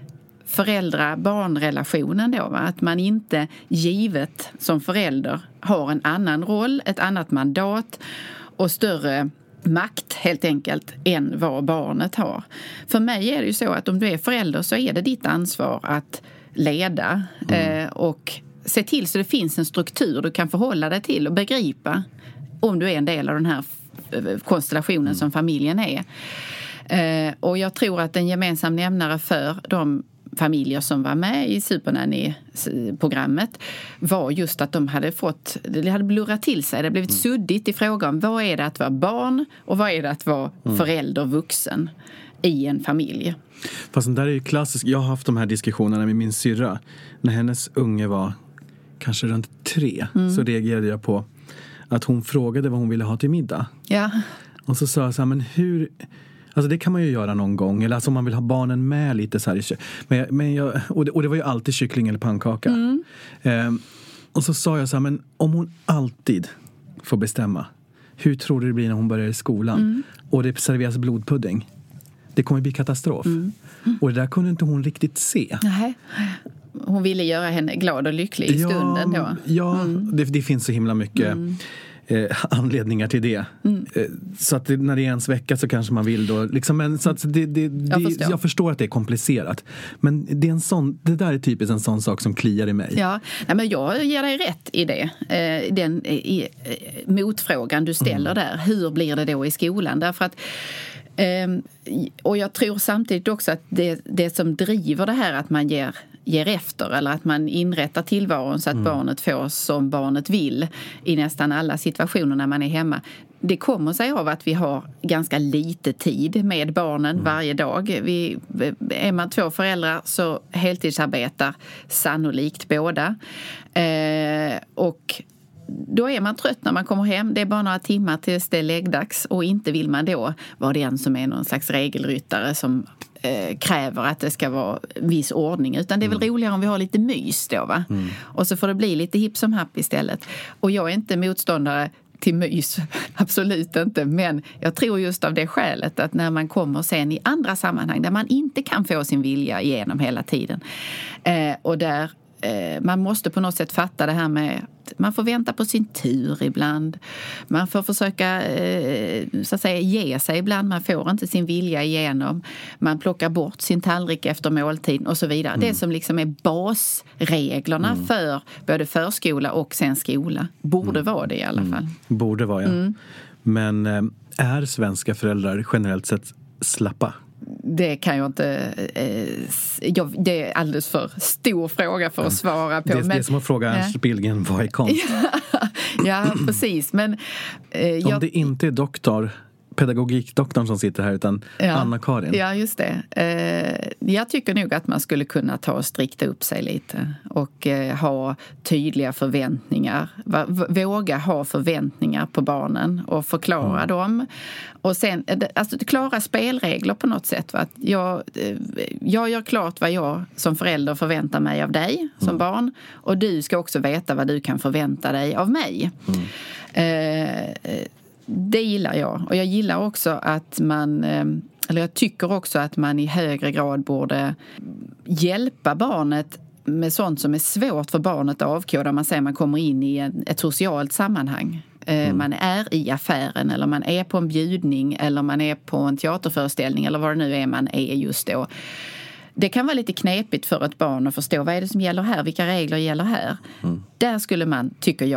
Speaker 5: föräldrar-barnrelationen då, va? Att man inte givet som förälder har en annan roll, ett annat mandat och större makt helt enkelt än vad barnet har. För mig är det ju så att om du är förälder så är det ditt ansvar att leda och se till så det finns en struktur du kan förhålla dig till och begripa om du är en del av den här konstellationen som familjen är. Och jag tror att en gemensam nämnare för de familjer som var med i Supernanny-programmet var just att det hade blurrat till sig. Det hade blivit suddigt i fråga om vad är det att vara barn och vad är det att vara förälder, vuxen i en familj.
Speaker 4: Fast det där är ju klassiskt. Jag har haft de här diskussionerna med min syrra. När hennes unge var kanske runt 3 så reagerade jag på att hon frågade vad hon ville ha till middag. Ja. Och så sa jag så här, men hur... Alltså det kan man ju göra någon gång. Eller alltså om man vill ha barnen med lite så här. Och det var ju alltid kyckling eller pannkaka. Och så sa jag så här, men om hon alltid får bestämma, hur tror du det blir när hon börjar i skolan? Och det serveras blodpudding. Det kommer bli katastrof. Och det där kunde inte hon riktigt se.
Speaker 5: Nej. Hon ville göra henne glad och lycklig i stunden då.
Speaker 4: Ja, det finns så himla mycket... anledningar till det. Så att när det är ens vecka så kanske man vill då liksom, men så att jag förstår att det är komplicerat. Men det är det där är typiskt en sån sak som kliar i mig.
Speaker 5: Ja, nej, men jag ger dig rätt i det. Motfrågan du ställer där. Hur blir det då i skolan? Därför att och jag tror samtidigt också att det som driver det här att man ger efter eller att man inrättar tillvaron så att barnet får som barnet vill i nästan alla situationer när man är hemma. Det kommer sig av att vi har ganska lite tid med barnen varje dag. Är man 2 föräldrar så heltidsarbetar sannolikt båda. Och då är man trött när man kommer hem. Det är bara några timmar tills det är läggdags och inte vill man då vara den som är någon slags regelryttare som kräver att det ska vara viss ordning. Utan det är väl roligare om vi har lite mys då, va? Och så får det bli lite hipp som happ istället. Och jag är inte motståndare till mys, absolut inte. Men jag tror just av det skälet att när man kommer sen i andra sammanhang där man inte kan få sin vilja igenom hela tiden och där man måste på något sätt fatta det här med att man får vänta på sin tur ibland. Man får försöka så att säga ge sig ibland. Man får inte sin vilja igenom. Man plockar bort sin tallrik efter måltid och så vidare. Det som liksom är basreglerna för både förskola och sen skola. Borde vara det i alla fall.
Speaker 4: Borde vara, ja. Men är svenska föräldrar generellt sett slappa?
Speaker 5: Det kan jag inte... det är alldeles för stor fråga för att svara på.
Speaker 4: Det är som att fråga Ernst Billgren, vad är konst?
Speaker 5: Ja, precis. Men,
Speaker 4: om det inte är pedagogikdoktorn som sitter här utan Anna-Karin.
Speaker 5: Ja, just det. Jag tycker nog att man skulle kunna ta och strikta upp sig lite och ha tydliga förväntningar. Våga ha förväntningar på barnen och förklara dem. Och sen, alltså klara spelregler på något sätt. Va? Att jag gör klart vad jag som förälder förväntar mig av dig som barn. Och du ska också veta vad du kan förvänta dig av mig. Det gillar jag. Och jag gillar också att jag tycker också att man i högre grad borde hjälpa barnet med sånt som är svårt för barnet att avkoda. Man säger man kommer in i ett socialt sammanhang. Man är i affären eller man är på en bjudning eller man är på en teaterföreställning eller vad det nu är man är just då. Det kan vara lite knepigt för ett barn att förstå vad är det som gäller här, vilka regler gäller här. Där skulle man, tycker jag,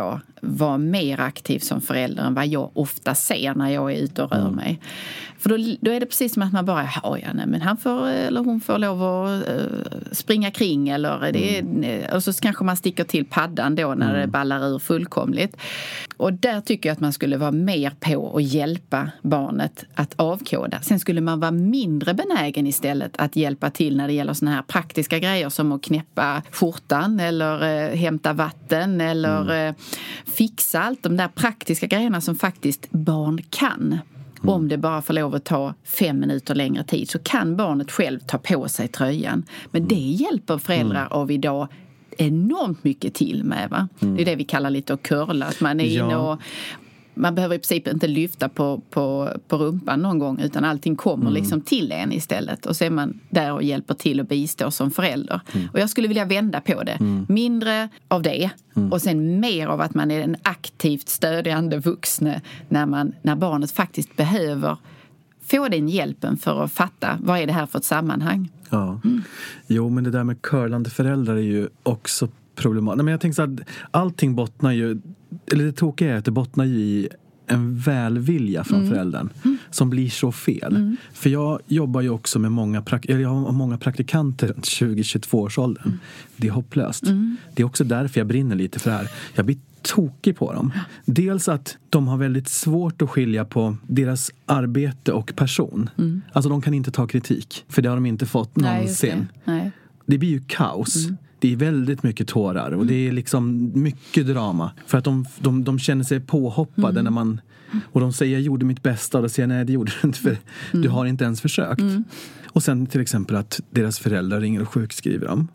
Speaker 5: vara mer aktiv som förälder än vad jag ofta ser när jag är ute och rör mig. För då är det precis som att man bara, men han får eller hon får lov att springa kring eller och så kanske man sticker till paddan då när det ballar ur fullkomligt. Och där tycker jag att man skulle vara mer på att hjälpa barnet att avkoda. Sen skulle man vara mindre benägen istället att hjälpa till när det gäller såna här praktiska grejer som att knäppa skjortan eller hämta vatten eller fixa allt de där praktiska grejerna som faktiskt barn kan. Om det bara får lov att ta 5 minuter längre tid så kan barnet själv ta på sig tröjan. Men det hjälper föräldrar av idag enormt mycket till med, va? Det är det vi kallar lite att curla. Att man är inne och man behöver i princip inte lyfta på rumpan någon gång utan allting kommer liksom till en istället. Och så är man där och hjälper till och bistår som förälder. Och jag skulle vilja vända på det. Mindre av det och sen mer av att man är en aktivt stödjande vuxne när barnet faktiskt behöver få den hjälpen för att fatta vad är det här för ett sammanhang.
Speaker 4: Ja. Jo, men det där med curlande föräldrar är ju också problematiskt. Men jag tänker så att allting bottnar ju, eller det tråkiga är att det bottnar ju i en välvilja från föräldern som blir så fel. För jag jobbar ju också med jag har många praktikanter runt 20-22-årsåldern. Det är hopplöst. Det är också därför jag brinner lite för det här. Jag blir tokig på dem. Dels att de har väldigt svårt att skilja på deras arbete och person. Alltså de kan inte ta kritik. För det har de inte fått någonsin. Det blir ju kaos. Det är väldigt mycket tårar och det är liksom mycket drama. För att de känner sig påhoppade när man... Och de säger jag gjorde mitt bästa och då säger jag nej det gjorde du inte för du har inte ens försökt. Och sen till exempel att deras föräldrar ringer och sjukskriver dem.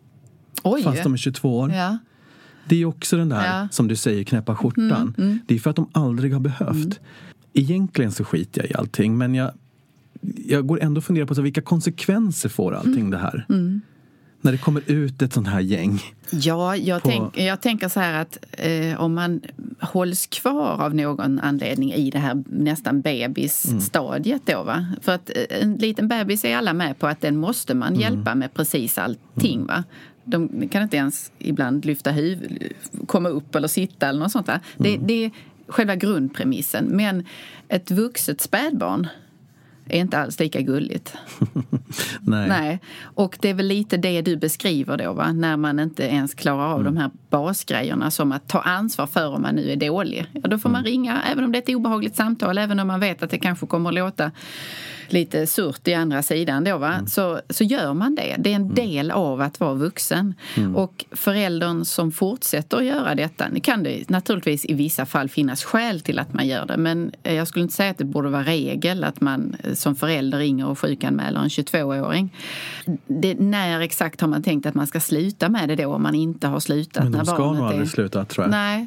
Speaker 5: Oj.
Speaker 4: Fast de är 22 år.
Speaker 5: Ja.
Speaker 4: Det är också den där som du säger knäppa skjortan. Det är för att de aldrig har behövt. Egentligen så skiter jag i allting men jag går ändå och funderar på så vilka konsekvenser får allting det här. När det kommer ut ett sånt här gäng.
Speaker 5: Ja, jag tänker så här att om man hålls kvar av någon anledning i det här nästan bebisstadiet då, va? För att en liten bebis är alla med på att den måste man hjälpa med precis allting, va? De kan inte ens ibland lyfta huvudet, komma upp eller sitta eller något sånt där. Det är själva grundpremissen. Men ett vuxet spädbarn är inte alls lika gulligt. Nej. Och det är väl lite det du beskriver då, va? När man inte ens klarar av de här basgrejerna som att ta ansvar för om man nu är dålig. Ja, då får man ringa, även om det är ett obehagligt samtal, även om man vet att det kanske kommer att låta lite surt i andra sidan då, va? Så gör man det. Det är en del av att vara vuxen. Och föräldern som fortsätter att göra detta, det kan det naturligtvis i vissa fall finnas skäl till att man gör det. Men jag skulle inte säga att det borde vara regel att man som förälder ringer och sjukanmäler en 22-åring. När exakt har man tänkt att man ska sluta med det då om man inte har slutat?
Speaker 4: Men de ska nog aldrig sluta, tror jag.
Speaker 5: Nej.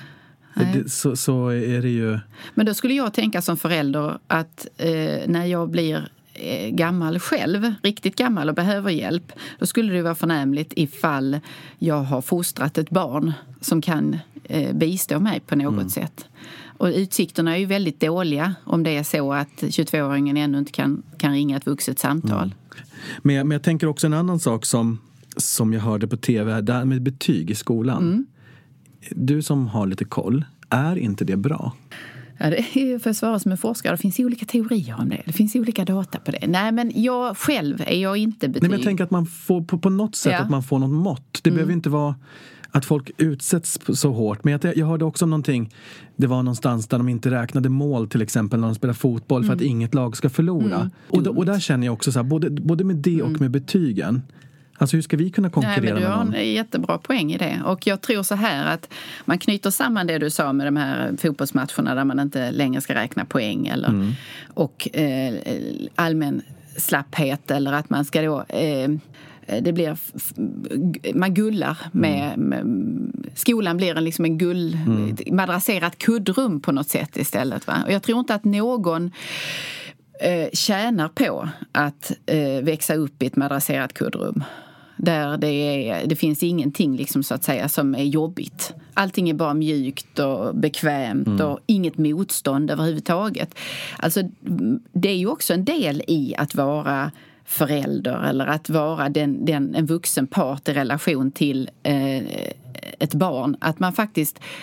Speaker 4: Så är det ju.
Speaker 5: Men då skulle jag tänka som förälder att när jag blir gammal själv, riktigt gammal och behöver hjälp, då skulle det vara förnämligt ifall jag har fostrat ett barn som kan bistå mig på något sätt. Och utsikterna är ju väldigt dåliga om det är så att 22-åringen ännu inte kan ringa ett vuxet samtal.
Speaker 4: Men jag tänker också en annan sak som jag hörde på tv, där med betyg i skolan. Du som har lite koll, är inte det bra?
Speaker 5: Ja, det är för att svara som en forskare. Det finns olika teorier om det. Det finns olika data på det. Nej, men jag själv är jag inte betyg.
Speaker 4: Nej, men jag tänker att man får på något sätt att man får något mått. Det behöver inte vara att folk utsätts så hårt. Men jag hörde också om någonting. Det var någonstans där de inte räknade mål till exempel när de spelar fotboll för att inget lag ska förlora. Och där känner jag också så här, både med det och med betygen. Alltså hur ska vi kunna konkurrera med någon?
Speaker 5: Du har en jättebra poäng i det. Och jag tror så här att man knyter samman det du sa med de här fotbollsmatcherna där man inte längre ska räkna poäng eller, och allmän slapphet eller att man ska då... det blir man gullar med skolan blir en madrasserat kuddrum på något sätt istället, va? Och jag tror inte att någon tjänar på att växa upp i ett madrasserat kuddrum där det finns ingenting liksom, så att säga, som är jobbigt. Allting är bara mjukt och bekvämt och inget motstånd överhuvudtaget. Alltså det är ju också en del i att vara förälder eller att vara en vuxen part i relation till ett barn. Att man faktiskt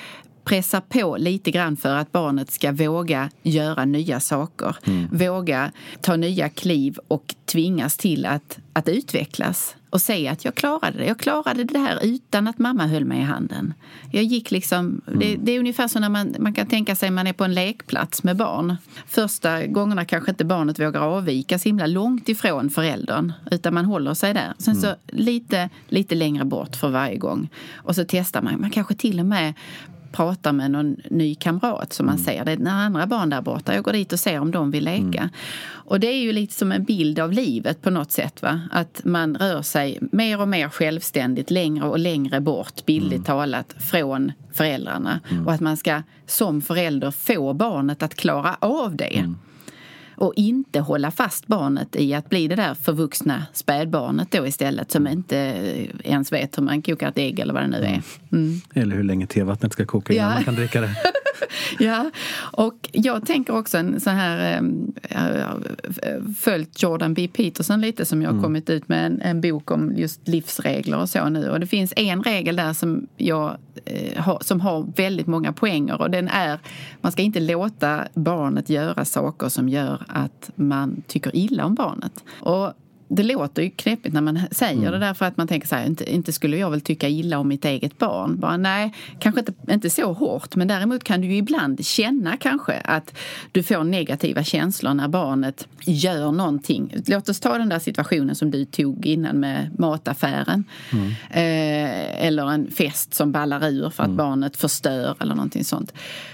Speaker 5: pressar på lite grann för att barnet ska våga göra nya saker. Våga ta nya kliv och tvingas till att utvecklas. Och säga att jag klarade det. Jag klarade det här utan att mamma höll mig i handen. Jag gick liksom... Det är ungefär så när man kan tänka sig man är på en lekplats med barn. Första gångerna kanske inte barnet vågar avvika så himla långt ifrån föräldern. Utan man håller sig där. Sen så lite längre bort för varje gång. Och så testar man. Man kanske till och med pratar med någon ny kamrat som man säger. Det är när andra barn där borta. Jag går dit och ser om de vill leka. Och det är ju lite som en bild av livet på något sätt, va? Att man rör sig mer och mer självständigt, längre och längre bort, bildligt talat, från föräldrarna. Och att man ska som förälder få barnet att klara av det. Och inte hålla fast barnet i att bli det där förvuxna spädbarnet då istället, som inte ens vet hur man kokar ett ägg eller vad det nu är.
Speaker 4: Eller hur länge tevattnet ska koka innan man kan dricka det.
Speaker 5: Ja, och jag tänker också en sån här följt Jordan B. Peterson lite, som jag har kommit ut med en bok om just livsregler och så nu. Och det finns en regel där som som har väldigt många poänger, och den är: man ska inte låta barnet göra saker som gör att man tycker illa om barnet. Och det låter ju knepigt när man säger det, därför att man tänker så här, inte skulle jag väl tycka illa om mitt eget barn. Bara nej, kanske inte så hårt, men däremot kan du ju ibland känna kanske att du får negativa känslor när barnet gör någonting. Låt oss ta den där situationen som du tog innan med mataffären. Eller en fest som ballar ur för att barnet förstör eller någonting sånt.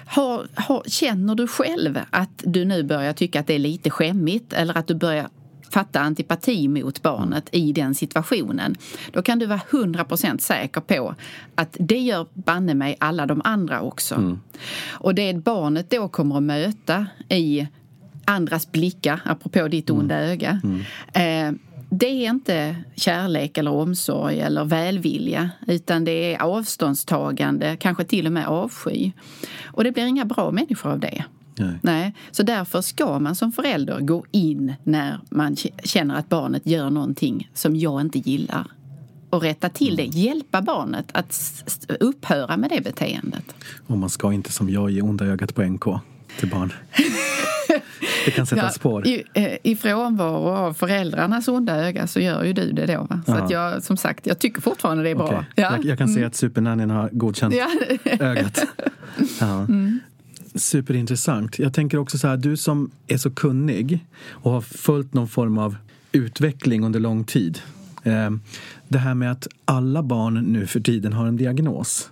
Speaker 5: Känner du själv att du nu börjar tycka att det är lite skämmigt, eller att du börjar fatta antipati mot barnet i den situationen, då kan du vara 100% säker på att det gör banne mig alla de andra också. Och det barnet då kommer att möta i andras blickar, apropå ditt onda öga, det är inte kärlek eller omsorg eller välvilja, utan det är avståndstagande, kanske till och med avsky. Och det blir inga bra människor av det. Nej. Så därför ska man som förälder gå in när man känner att barnet gör någonting som jag inte gillar, och rätta till det. Hjälpa barnet att upphöra med det beteendet. Och
Speaker 4: man ska inte som jag ge onda ögat på NK till barn. Det kan sätta spår.
Speaker 5: I frånvaro av föräldrarnas onda öga så gör ju du det då, va? Så att jag, som sagt, jag tycker fortfarande det är bra. Okay. Ja.
Speaker 4: Jag kan se att supernannyn har godkänt ögat. Ja. Superintressant. Jag tänker också så här, du som är så kunnig och har följt någon form av utveckling under lång tid. Det här med att alla barn nu för tiden har en diagnos.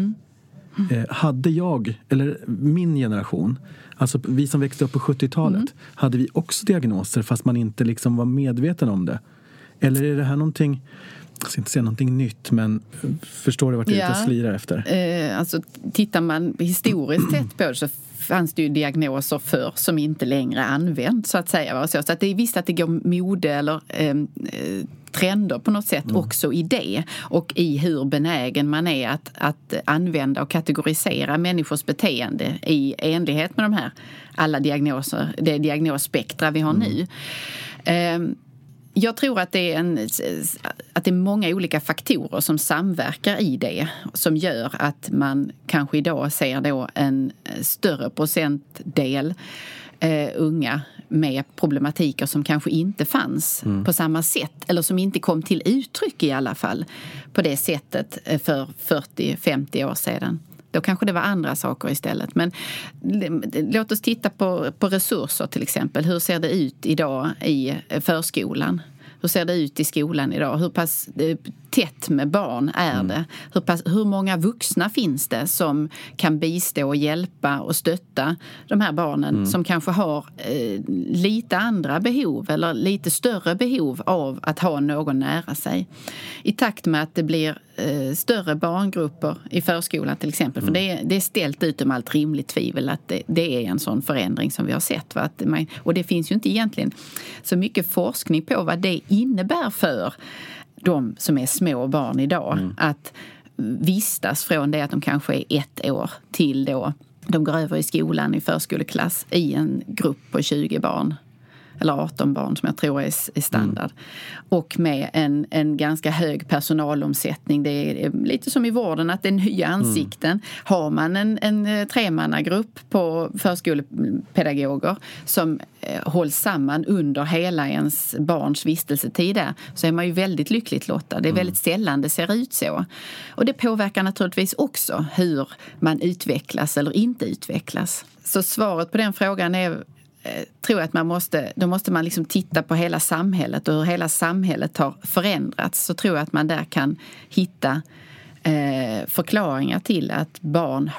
Speaker 4: Hade jag, eller min generation, alltså vi som växte upp på 70-talet, hade vi också diagnoser fast man inte liksom var medveten om det? Eller är det här någonting... Jag ska inte säga någonting nytt, men förstår du vart jag slirar efter?
Speaker 5: Alltså, tittar man historiskt sett på det, så fanns det ju diagnoser för som inte längre används, så att säga. Så att det är visst att det går mode eller trender på något sätt också i det, och i hur benägen man är att använda och kategorisera människors beteende i enlighet med de här alla diagnoser, det diagnosspektra vi har nu. Jag tror att det är många olika faktorer som samverkar i det, som gör att man kanske idag ser då en större procentdel unga med problematiker som kanske inte fanns på samma sätt, eller som inte kom till uttryck i alla fall på det sättet för 40-50 år sedan. Då kanske det var andra saker istället. Men låt oss titta på resurser till exempel. Hur ser det ut idag i förskolan? Hur ser det ut i skolan idag? Hur pass tätt med barn är det? Hur många vuxna finns det som kan bistå och hjälpa och stötta de här barnen som kanske har lite andra behov eller lite större behov av att ha någon nära sig? I takt med att det blir större barngrupper i förskolan till exempel, för det är ställt utom allt rimligt tvivel att det är en sån förändring som vi har sett. Och det finns ju inte egentligen så mycket forskning på vad det innebär för de som är små barn idag att vistas från det att de kanske är 1 år till då de går över i skolan i förskoleklass i en grupp på 20 barn. eller 18 barn som jag tror är standard. Och med en ganska hög personalomsättning. Det är lite som i vården att det är nya ansikten. Har man en tremannagrupp på förskolepedagoger som hålls samman under hela ens barns vistelsetid där, så är man ju väldigt lyckligt lottad. Det är väldigt sällan det ser ut så. Och det påverkar naturligtvis också hur man utvecklas eller inte utvecklas. Så svaret på den frågan är, tror jag att då måste man liksom titta på hela samhället och hur hela samhället har förändrats. Så tror jag att man där kan hitta förklaringar till att barn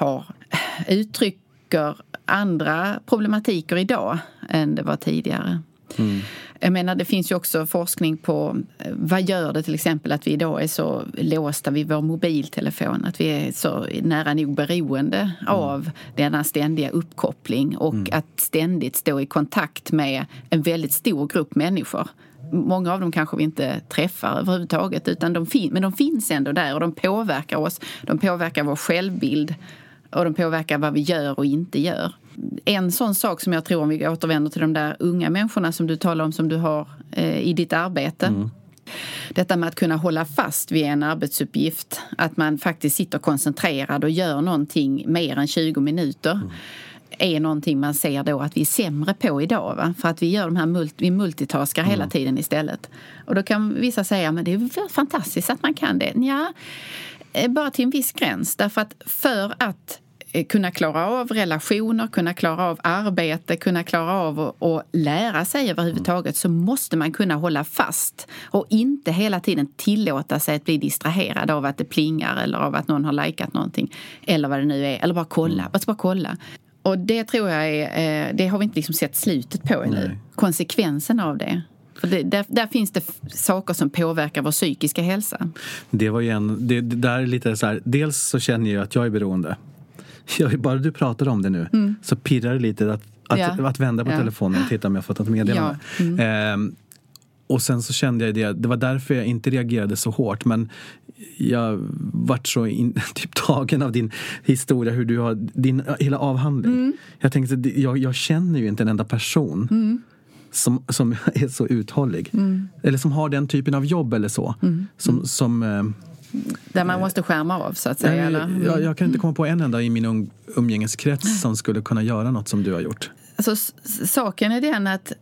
Speaker 5: uttrycker andra problematiker idag än det var tidigare. Jag menar, det finns ju också forskning på vad gör det till exempel att vi idag är så låsta vid vår mobiltelefon, att vi är så nära nog beroende av denna ständiga uppkoppling och att ständigt stå i kontakt med en väldigt stor grupp människor. Många av dem kanske vi inte träffar överhuvudtaget, utan men de finns ändå där och de påverkar oss, de påverkar vår självbild och de påverkar vad vi gör och inte gör. En sån sak som jag tror, om vi återvänder till de där unga människorna som du talar om, som du har i ditt arbete. Detta med att kunna hålla fast vid en arbetsuppgift, att man faktiskt sitter koncentrerad och gör någonting mer än 20 minuter. Är någonting man ser då att vi är sämre på idag, va? För att vi gör de här vi multitaskar hela tiden istället. Och då kan vissa säga, men det är fantastiskt att man kan det. Ja, bara till en viss gräns. Därför att för att kunna klara av relationer, kunna klara av arbete, kunna klara av att lära sig överhuvudtaget, så måste man kunna hålla fast och inte hela tiden tillåta sig att bli distraherad av att det plingar eller av att någon har likat någonting eller vad det nu är, eller bara kolla, bara kolla. Och det tror jag det har vi inte liksom sett slutet på ännu. Konsekvensen av det. För där finns det saker som påverkar vår psykiska hälsa.
Speaker 4: Det var ju det där är lite så här, dels så känner jag att jag är beroende. Bara du pratar om det nu så pirrar det lite att vända på telefonen och titta om jag fått något meddelande. Och sen så kände jag det var därför jag inte reagerade så hårt, men jag vart så typ tagen av din historia, hur du har din hela avhandling. Jag tänkte, jag känner ju inte en enda person som är så uthållig eller som har den typen av jobb eller så som
Speaker 5: där man måste skärma av, så att säga.
Speaker 4: Jag kan inte komma på en enda i min umgängeskrets som skulle kunna göra något som du har gjort.
Speaker 5: Alltså, saken är den att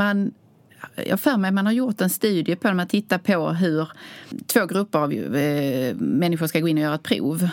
Speaker 5: man har gjort en studie på, man tittar på hur 2 grupper av människor ska gå in och göra ett prov.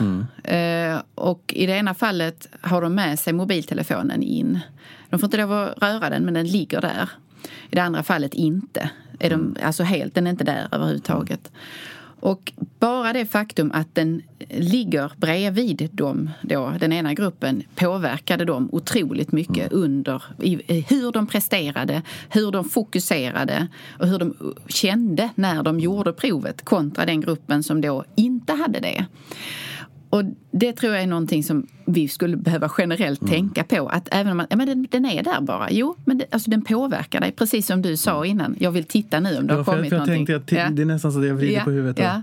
Speaker 5: Och i det ena fallet har de med sig mobiltelefonen in. De får inte lov att röra den, men den ligger där. I det andra fallet inte. Alltså helt, den är inte där överhuvudtaget. Och bara det faktum att den ligger bredvid dem, den ena gruppen, påverkade dem otroligt mycket under hur de presterade, hur de fokuserade och hur de kände när de gjorde provet kontra den gruppen som då inte hade det. Och det tror jag är någonting som vi skulle behöva generellt tänka på. Att även om den är där bara. Jo, men den påverkar dig. Precis som du sa innan. Jag vill titta nu om det har kommit någonting.
Speaker 4: Jag tänkte att det är nästan så att jag vrider på huvudet.
Speaker 5: Ja.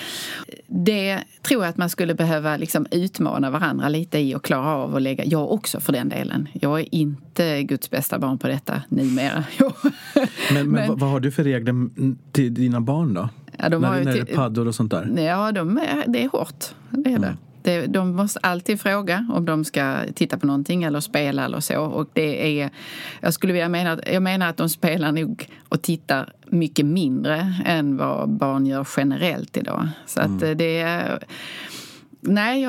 Speaker 5: Det tror jag att man skulle behöva liksom utmana varandra lite i och klara av att lägga. Jag också för den delen. Jag är inte Guds bästa barn på detta numera.
Speaker 4: Men vad har du för regler till dina barn då?
Speaker 5: Ja,
Speaker 4: när det är paddor och sånt där?
Speaker 5: Ja, det är hårt. Det är det. De måste alltid fråga om de ska titta på någonting eller spela eller så. Och det är, jag menar att de spelar nog och tittar mycket mindre än vad barn gör generellt idag. Så att det är... Nej,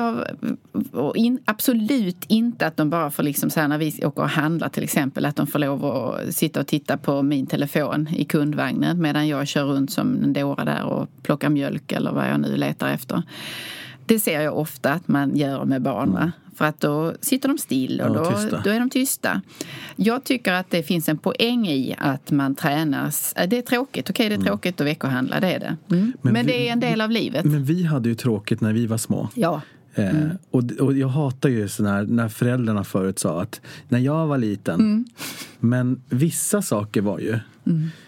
Speaker 5: absolut inte att de bara får liksom så här, när vi åker och handlar till exempel, att de får lov att sitta och titta på min telefon i kundvagnen medan jag kör runt som en dåre där och plockar mjölk eller vad jag nu letar efter. Det ser jag ofta att man gör med barn, va? För att då sitter de still och då är de tysta. Jag tycker att det finns en poäng i att man tränas. Det är tråkigt, det är tråkigt att veckohandla, det är det. Men det är en del av livet.
Speaker 4: Men vi hade ju tråkigt när vi var små.
Speaker 5: Ja.
Speaker 4: Och jag hatar ju när föräldrarna förut sa att när jag var liten, men vissa saker var ju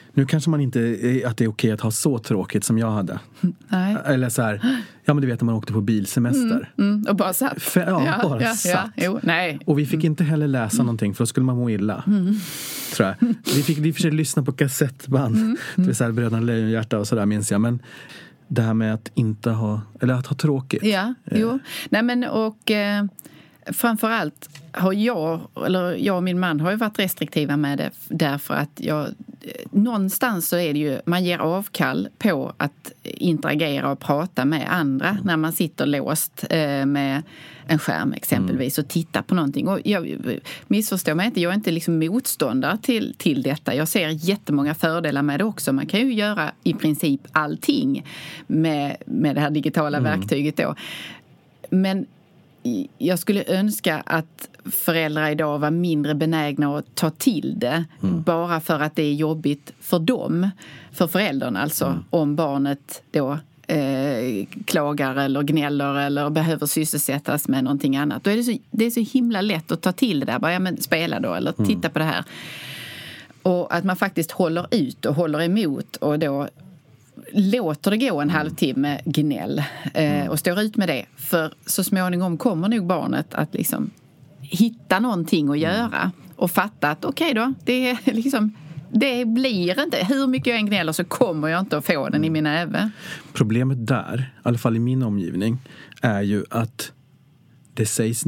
Speaker 4: Nu kanske man inte, att det är okej att ha så tråkigt som jag hade.
Speaker 5: Nej.
Speaker 4: Eller så här, ja men du vet när man åkte på bilsemester.
Speaker 5: Och bara satt.
Speaker 4: Bara satt.
Speaker 5: Jo, nej.
Speaker 4: Och vi fick inte heller läsa någonting för då skulle man må illa. Tror jag. Vi försökte lyssna på kassettband. Det vill säga Bröderna Lejonhjärta och sådär minns jag. Men det här med att inte ha, eller att ha tråkigt.
Speaker 5: Ja, jo. Nej men och framförallt har jag och min man har ju varit restriktiva med det därför att någonstans så är det ju, man ger avkall på att interagera och prata med andra när man sitter låst med en skärm exempelvis och tittar på någonting. Och jag missförstår mig inte, jag är inte liksom motståndare till detta. Jag ser jättemånga fördelar med det också. Man kan ju göra i princip allting med det här digitala verktyget då. Men jag skulle önska att föräldrar idag var mindre benägna att ta till det bara för att det är jobbigt för dem, för föräldrarna alltså, om barnet då klagar eller gnäller eller behöver sysselsättas med någonting annat. Då är det är så himla lätt att ta till det där, bara men spela då eller titta på det här. Och att man faktiskt håller ut och håller emot och då låter det gå en halvtimme gnäll och står ut med det. För så småningom kommer nog barnet att liksom hitta någonting att göra och fatta att okej då, det är liksom, det blir inte, hur mycket jag än gnäller så kommer jag inte att få den i min näve. Problemet där, i alla fall i min omgivning, är ju att det sägs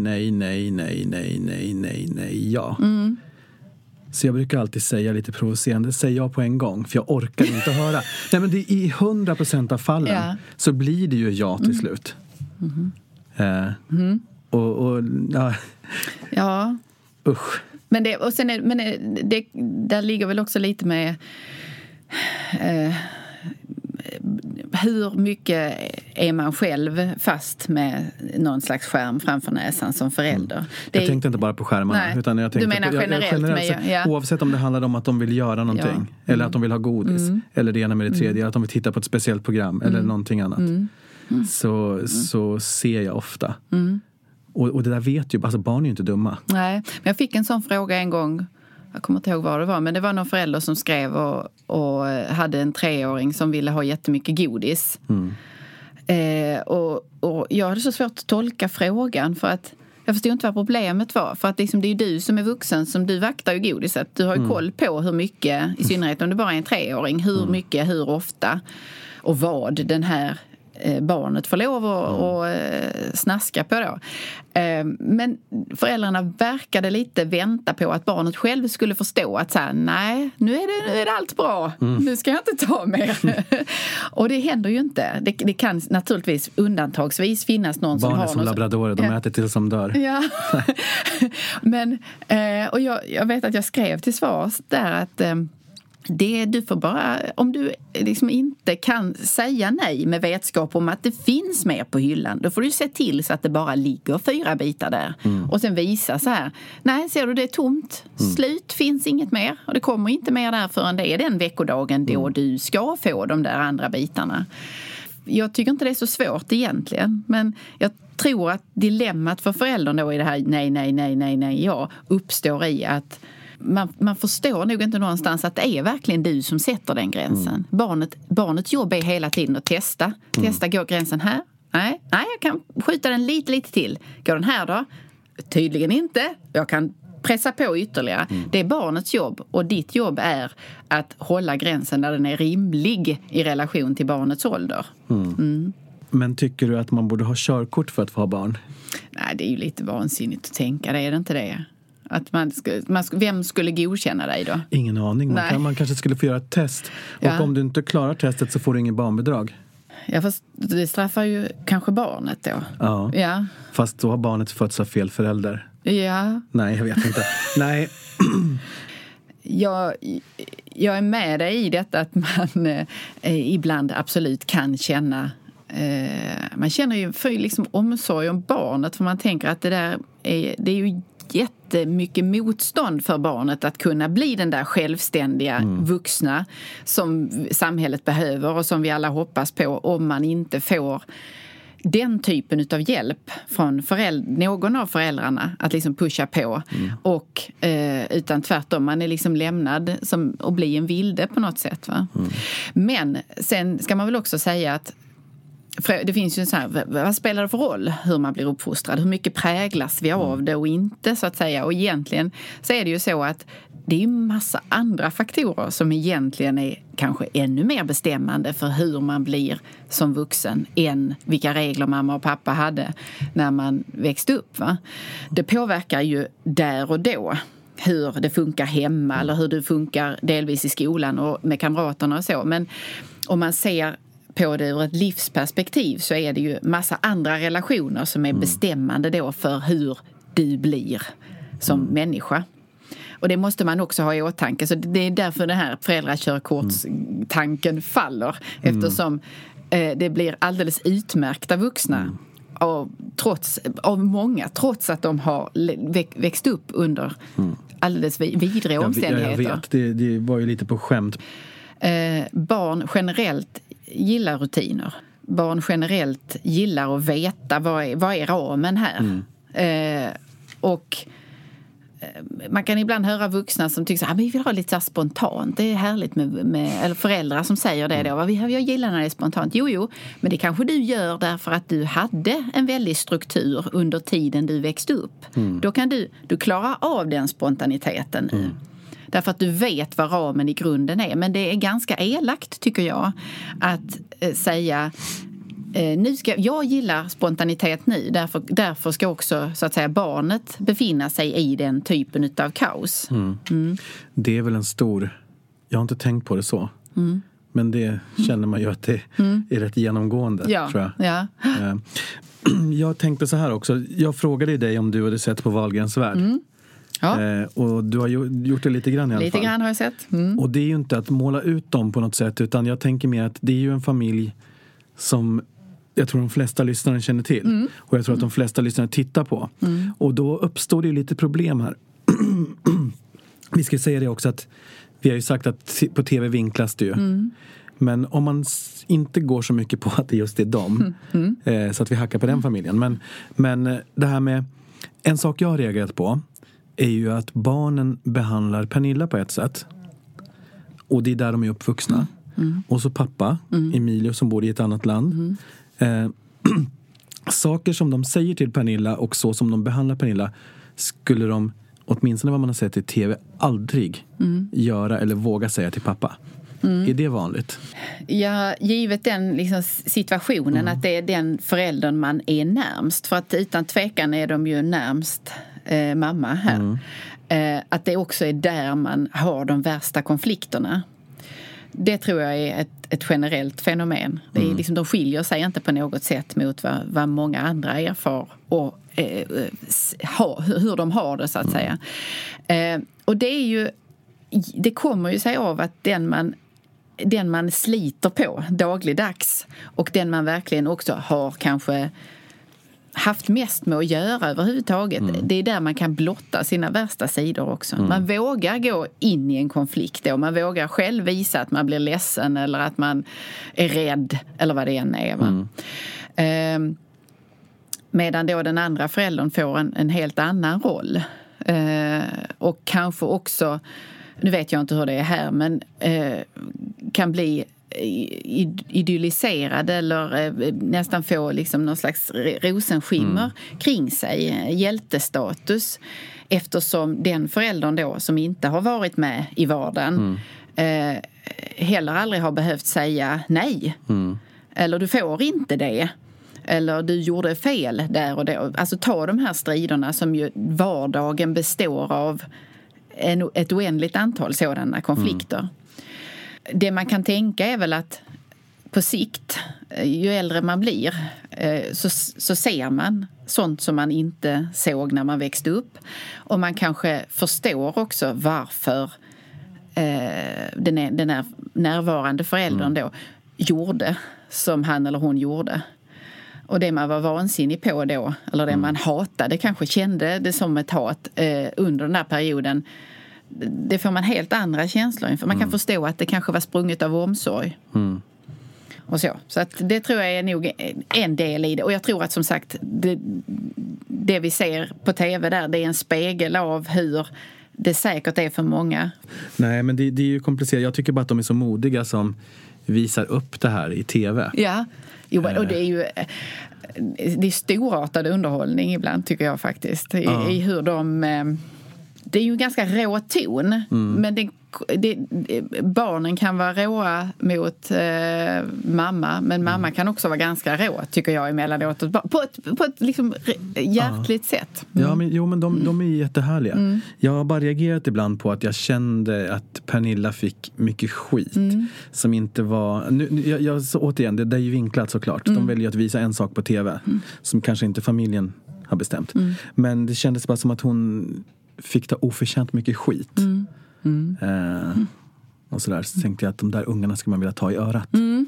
Speaker 5: nej, ja. Så jag brukar alltid säga lite provocerande, säg ja på en gång, för jag orkar inte höra. Nej men det är i 100% av fallen så blir det ju ja till slut. Ja. Usch. Men det, och sen det där ligger väl också lite med hur mycket är man själv fast med någon slags skärm framför näsan som förälder? Jag tänkte inte bara på skärmarna. Utan jag tänkte du menar generellt oavsett om det handlar om att de vill göra någonting eller att de vill ha godis eller det ena med det tredje, att de vill titta på ett speciellt program eller någonting annat. Så ser jag ofta. Och det där vet ju, alltså barn är ju inte dumma. Nej, men jag fick en sån fråga en gång. Jag kommer inte ihåg vad det var, men det var någon förälder som skrev och hade en 3-åring som ville ha jättemycket godis. Och jag hade så svårt att tolka frågan för att jag förstod inte vad problemet var. För att liksom, det är ju du som är vuxen, som du vaktar ju godiset. Du har ju koll på hur mycket, i synnerhet om det bara är en 3-åring, hur mycket, hur ofta och vad den här barnet får lov att snaska på då. Men föräldrarna verkade lite vänta på att barnet själv skulle förstå att så här, nej, nu är det allt bra. Nu ska jag inte ta mer. Och det händer ju inte. Det kan naturligtvis undantagsvis finnas någon som har... Barn är som labradorer, de äter till som dör. Ja. Men, och jag vet att jag skrev till svars där att... du får bara, om du liksom inte kan säga nej med vetskap om att det finns mer på hyllan, då får du se till så att det bara ligger 4 bitar där. Och sen visa så här, nej ser du det är tomt, slut, finns inget mer och det kommer inte mer där förrän det är den veckodagen då du ska få de där andra bitarna. Jag tycker inte det är så svårt egentligen, men jag tror att dilemmat för föräldern då i det här nej, uppstår i att man förstår nog inte någonstans att det är verkligen du som sätter den gränsen. Barnets jobb är hela tiden att testa. Går gränsen här? Nej, jag kan skjuta den lite till. Går den här då? Tydligen inte. Jag kan pressa på ytterligare. Det är barnets jobb och ditt jobb är att hålla gränsen där den är rimlig i relation till barnets ålder. Men tycker du att man borde ha körkort för att få ha barn? Nej, det är ju lite vansinnigt att tänka det, är det inte det? Att vem skulle godkänna dig då? Ingen aning. Man kanske skulle få göra ett test. Och om du inte klarar testet så får du ingen barnbidrag. Ja, fast det straffar ju kanske barnet då. Ja. Fast då har barnet fötts av fel förälder. Ja. Nej, jag vet inte. Nej. Jag är med dig i detta att man ibland absolut kan känna... man känner ju för liksom omsorg om barnet. För man tänker att det är ju jättemycket motstånd för barnet att kunna bli den där självständiga vuxna som samhället behöver och som vi alla hoppas på, om man inte får den typen av hjälp från någon av föräldrarna att liksom pusha på och utan tvärtom, man är liksom lämnad som att bli en vilde på något sätt, va? Men sen ska man väl också säga att det finns ju så här, vad spelar det för roll hur man blir uppfostrad? Hur mycket präglas vi av det och inte, så att säga? Och egentligen så är det ju så att det är en massa andra faktorer som egentligen är kanske ännu mer bestämmande för hur man blir som vuxen än vilka regler mamma och pappa hade när man växte upp, va? Det påverkar ju där och då hur det funkar hemma eller hur det funkar delvis i skolan och med kamraterna och så. Men om man ser på det ur ett livsperspektiv så är det ju massa andra relationer som är bestämmande då för hur du blir som människa. Och det måste man också ha i åtanke. Så det är därför den här föräldrakörkortstanken faller. Eftersom det blir alldeles utmärkta vuxna av många, trots att de har växt upp under alldeles vidriga omständigheter.
Speaker 4: Jag vet, det var ju lite på skämt.
Speaker 5: Barn generellt gillar rutiner. Barn generellt gillar att veta vad är ramen här. Och man kan ibland höra vuxna som tycker att vi vill ha lite så spontant. Det är härligt med eller föräldrar som säger det då. Jag gillar när det är spontant. Jo, men det kanske du gör därför att du hade en väldig struktur under tiden du växte upp. Då kan du klara av den spontaniteten. Därför att du vet vad ramen i grunden är. Men det är ganska elakt, tycker jag, att säga jag gillar spontanitet nu. Därför ska också, så att säga, barnet befinna sig i den typen av kaos.
Speaker 4: Det är väl en stor... Jag har inte tänkt på det så. Men det känner man ju att det är rätt genomgående, tror jag.
Speaker 5: Ja.
Speaker 4: Jag tänkte så här också. Jag frågade dig om du hade sett på Wahlgrens värld.
Speaker 5: Ja.
Speaker 4: Och du har gjort det lite grann i alla fall.
Speaker 5: Lite grann har jag sett.
Speaker 4: Och det är ju inte att måla ut dem på något sätt, utan jag tänker mer att det är ju en familj som jag tror de flesta lyssnare känner till. Och jag tror att de flesta lyssnare tittar på. Och då uppstår det ju lite problem här. Vi ska säga det också att vi har ju sagt att på tv vinklas det ju. Men om man inte går så mycket på att det just är dem, så att vi hackar på den familjen. Men det här med, en sak jag har reagerat på är ju att barnen behandlar Pernilla på ett sätt. Och det är där de är uppvuxna. Och så pappa, Emilio, som bor i ett annat land. Saker som de säger till Pernilla och så som de behandlar Pernilla skulle de, åtminstone vad man har sett i tv, aldrig göra eller våga säga till pappa. Är det vanligt?
Speaker 5: Ja, givet den liksom situationen att det är den föräldern man är närmst. För att utan tvekan är de ju närmst mamma här. Att det också är där man har de värsta konflikterna. Det tror jag är ett generellt fenomen. Det är liksom, de skiljer sig inte på något sätt mot vad många andra erfar och hur de har det, så att säga. Och det kommer ju sig av att den man sliter på dagligdags och den man verkligen också har kanske haft mest med att göra överhuvudtaget. Det är där man kan blotta sina värsta sidor också. Man vågar gå in i en konflikt då. Man vågar själv visa att man blir ledsen eller att man är rädd eller vad det än är. Va? Medan då den andra föräldern får en helt annan roll. Och kanske också, nu vet jag inte hur det är här, men kan bli idylliserad eller nästan få liksom någon slags rosenskimmer kring sig, hjältestatus, eftersom den föräldern då som inte har varit med i vardagen heller aldrig har behövt säga nej eller du får inte det eller du gjorde fel där och då. Alltså ta de här striderna som ju vardagen består av ett oändligt antal sådana konflikter. Det man kan tänka är väl att på sikt, ju äldre man blir, så ser man sånt som man inte såg när man växte upp. Och man kanske förstår också varför den här närvarande föräldern då gjorde som han eller hon gjorde. Och det man var vansinnig på då, eller det man hatade, kanske kände det som ett hat under den här perioden. Det får man helt andra känslor inför. Man kan förstå att det kanske var sprunget av omsorg. och så. Så att det tror jag är nog en del i det. Och jag tror att som sagt det vi ser på tv där, det är en spegel av hur det säkert är för många.
Speaker 4: Nej, men det är ju komplicerat. Jag tycker bara att de är så modiga som visar upp det här i tv.
Speaker 5: Ja, jo, och det är ju det är storartad underhållning ibland tycker jag faktiskt. I hur de... Det är ju en ganska rå ton, men barnen kan vara råa mot mamma, men mamma kan också vara ganska rå, tycker jag emellanåt, på ett liksom hjärtligt sätt.
Speaker 4: Ja, men de är jättehärliga. Jag har bara reagerat ibland på att jag kände att Pernilla fick mycket skit som inte var... så återigen, det är ju vinklat såklart. De väljer att visa en sak på tv som kanske inte familjen har bestämt. Men det kändes bara som att hon fick ta oförtjänt mycket skit. Och sådär. Så tänkte jag att de där ungarna ska man vilja ta i örat.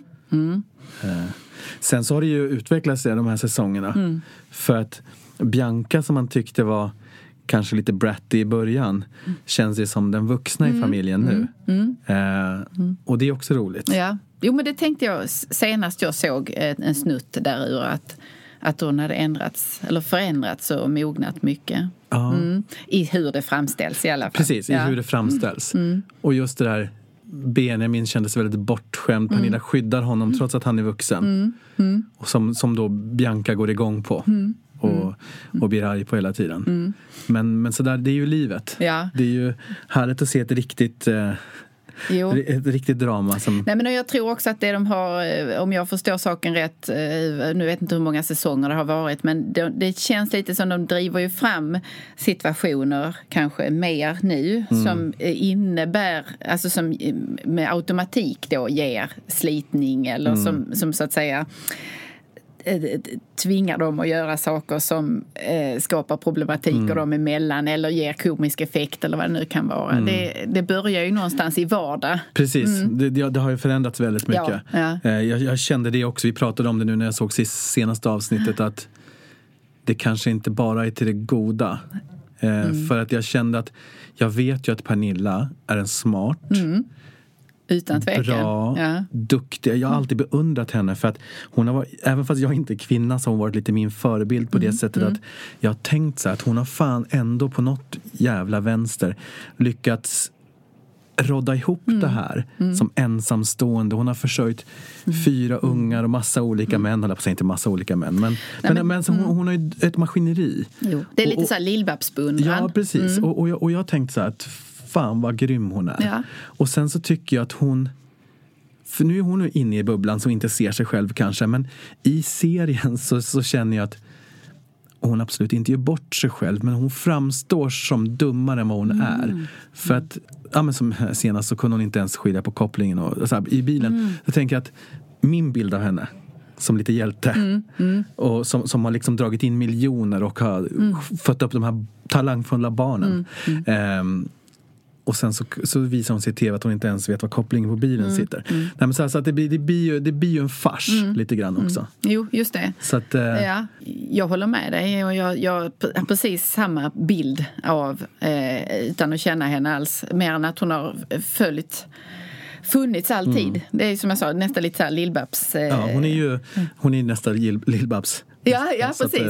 Speaker 4: Sen så har det ju utvecklats de här säsongerna. För att Bianca, som man tyckte var kanske lite bratty i början, känns ju som den vuxna i familjen nu. Och det är också roligt.
Speaker 5: Ja. Jo, men det tänkte jag senast jag såg en snutt där ur att hon hade förändrats och mognat mycket. I hur det framställs i alla fall.
Speaker 4: Precis, i hur det framställs. Och just det där, Benjamin kändes väldigt bortskämd. Pernilla skyddar honom trots att han är vuxen. Och som då Bianca går igång på. Och blir arg på hela tiden. Men så där, det är ju livet. Ja. Det är ju härligt att se ett riktigt... Ett riktigt drama som...
Speaker 5: Nej, men jag tror också att det de har, om jag förstår saken rätt, nu vet inte hur många säsonger det har varit, men det känns lite som de driver ju fram situationer kanske mer nu som innebär, alltså som med automatik då ger slitning eller som så att säga tvingar dem att göra saker som skapar problematik och dem emellan eller ger komisk effekt eller vad det nu kan vara. Det börjar ju någonstans i vardag.
Speaker 4: Precis, det har ju förändrats väldigt mycket. Jag kände det också, vi pratade om det nu när jag såg senaste avsnittet, att det kanske inte bara är till det goda. För att jag kände att jag vet ju att Pernilla är en smart
Speaker 5: utan tvekan.
Speaker 4: Bra, duktig. Jag har alltid beundrat henne för att hon har varit, även fast jag inte är kvinna, så har hon varit lite min förebild på det sättet att jag har tänkt så här, att hon har fan ändå på något jävla vänster lyckats rodda ihop det här som ensamstående. Hon har försörjt 4 ungar och massa olika män, eller inte massa olika män, men så hon har ju ett maskineri.
Speaker 5: Jo, det är lite så här Lill-Babs-beundran.
Speaker 4: Ja, precis. Och jag har tänkt så här att fan vad grym hon är. Ja. Och sen så tycker jag att hon, för nu är hon inne i bubblan som inte ser sig själv kanske, men i serien så känner jag att hon absolut inte gör bort sig själv, men hon framstår som dummare än vad hon är. För att, men som senast så kunde hon inte ens skilja på kopplingen och så här, i bilen. Jag tänker att min bild av henne som lite hjälte och som har liksom dragit in miljoner och har fått upp de här talangfulla barnen. Och sen så visar hon sig i tv att hon inte ens vet vad kopplingen på bilen sitter. Nej, men så att det blir ju en fars lite grann också.
Speaker 5: Jo, just det.
Speaker 4: Så att,
Speaker 5: ja, jag håller med dig och jag har precis samma bild av utan att känna henne alls, mer än att hon har funnits alltid. Det är som jag sa, nästan lite så här Lill-Babs.
Speaker 4: Ja, hon är nästan Lill-Babs.
Speaker 5: Ja, precis.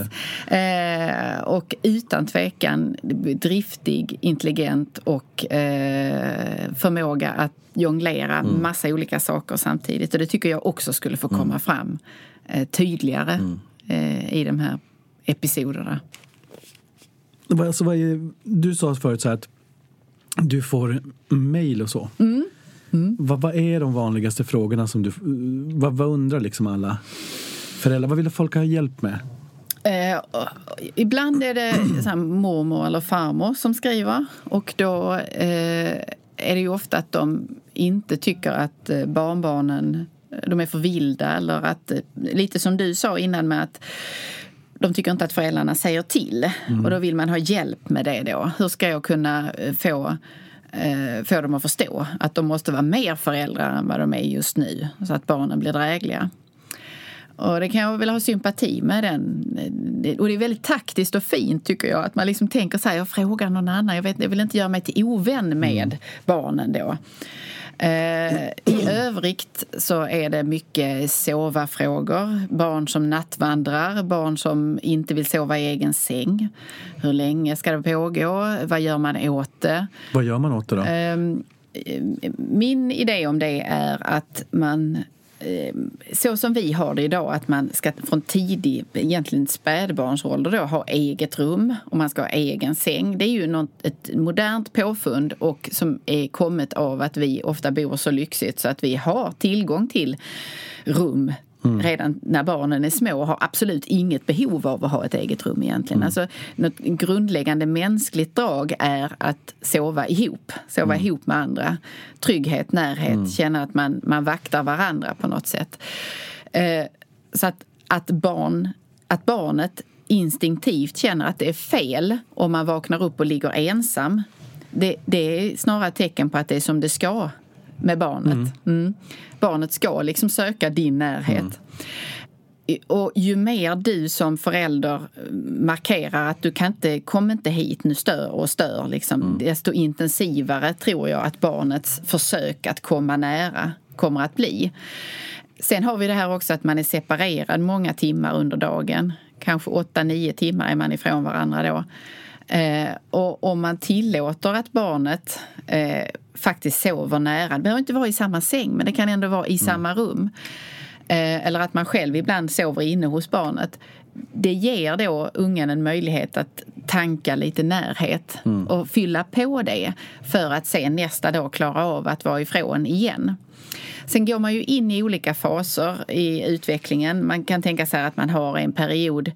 Speaker 5: Och utan tvekan driftig, intelligent och förmåga att jonglera massa olika saker samtidigt. Och det tycker jag också skulle få komma fram tydligare i de här episoderna.
Speaker 4: Alltså, du sa förut så här att du får mejl och så. Vad är de vanligaste frågorna som du... Vad undrar liksom alla föräldrar? Vad vill folk ha hjälp med?
Speaker 5: Ibland är det så här, mormor eller farmor som skriver. Och då är det ju ofta att de inte tycker att barnbarnen de är för vilda. Eller att, lite som du sa innan med att de tycker inte att föräldrarna säger till. Och då vill man ha hjälp med det då. Hur ska jag kunna få dem att förstå att de måste vara mer föräldrar än vad de är just nu. Så att barnen blir drägliga. Och det kan jag väl ha sympati med den. Och det är väldigt taktiskt och fint tycker jag. Att man liksom tänker så här, jag frågar någon annan. Jag vill inte göra mig till ovän med barnen då. I övrigt så är det mycket sova-frågor. Barn som nattvandrar, barn som inte vill sova i egen säng. Hur länge ska det pågå? Vad gör man åt det?
Speaker 4: Vad gör man åt det då?
Speaker 5: Min idé om det är att man, så som vi har det idag, att man ska från tidig, egentligen spädbarnsålder då, ha eget rum och man ska ha egen säng. Det är ju ett modernt påfund och som är kommit av att vi ofta bor så lyxigt så att vi har tillgång till rum redan när barnen är små och har absolut inget behov av att ha ett eget rum egentligen. Alltså, något grundläggande mänskligt drag är att sova ihop med andra. Trygghet, närhet, känna att man vaktar varandra på något sätt. Så att barnet instinktivt känner att det är fel om man vaknar upp och ligger ensam. Det är snarare ett tecken på att det är som det ska med barnet. Barnet ska liksom söka din närhet. Och ju mer du som förälder markerar att du kom inte hit, nu stör liksom, desto intensivare tror jag att barnets försök att komma nära kommer att bli. Sen har vi det här också att man är separerad många timmar under dagen. Kanske 8-9 timmar är man ifrån varandra då. Och om man tillåter att barnet faktiskt sover nära, det behöver inte vara i samma säng men det kan ändå vara i samma rum, eller att man själv ibland sover inne hos barnet, det ger då ungen en möjlighet att tanka lite närhet och fylla på det för att sen nästa dag klara av att vara ifrån igen. Sen går man ju in i olika faser i utvecklingen. Man kan tänka sig att man har en period,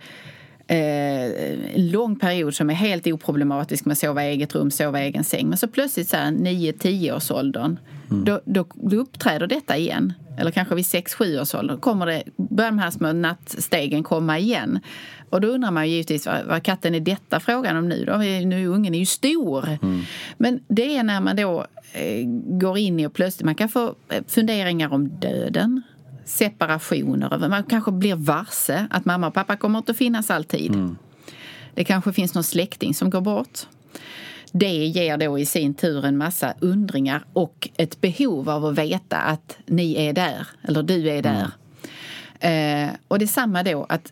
Speaker 5: en lång period som är helt oproblematisk med sova i eget rum, sova i egen säng. Men så plötsligt så här 9-10 års åldern då uppträder detta igen. Eller kanske vid 6-7 års ålder börjar de här små nattstegen komma igen. Och då undrar man ju givetvis vad katten är detta frågan om nu då? Nu ungen är ju stor. Men det är när man då går in i och plötsligt man kan få funderingar om döden, separationer, man kanske blir varse att mamma och pappa kommer inte att finnas alltid. Det kanske finns någon släkting som går bort. Det ger då i sin tur en massa undringar och ett behov av att veta att ni är där, eller du är där. Och det är samma då, att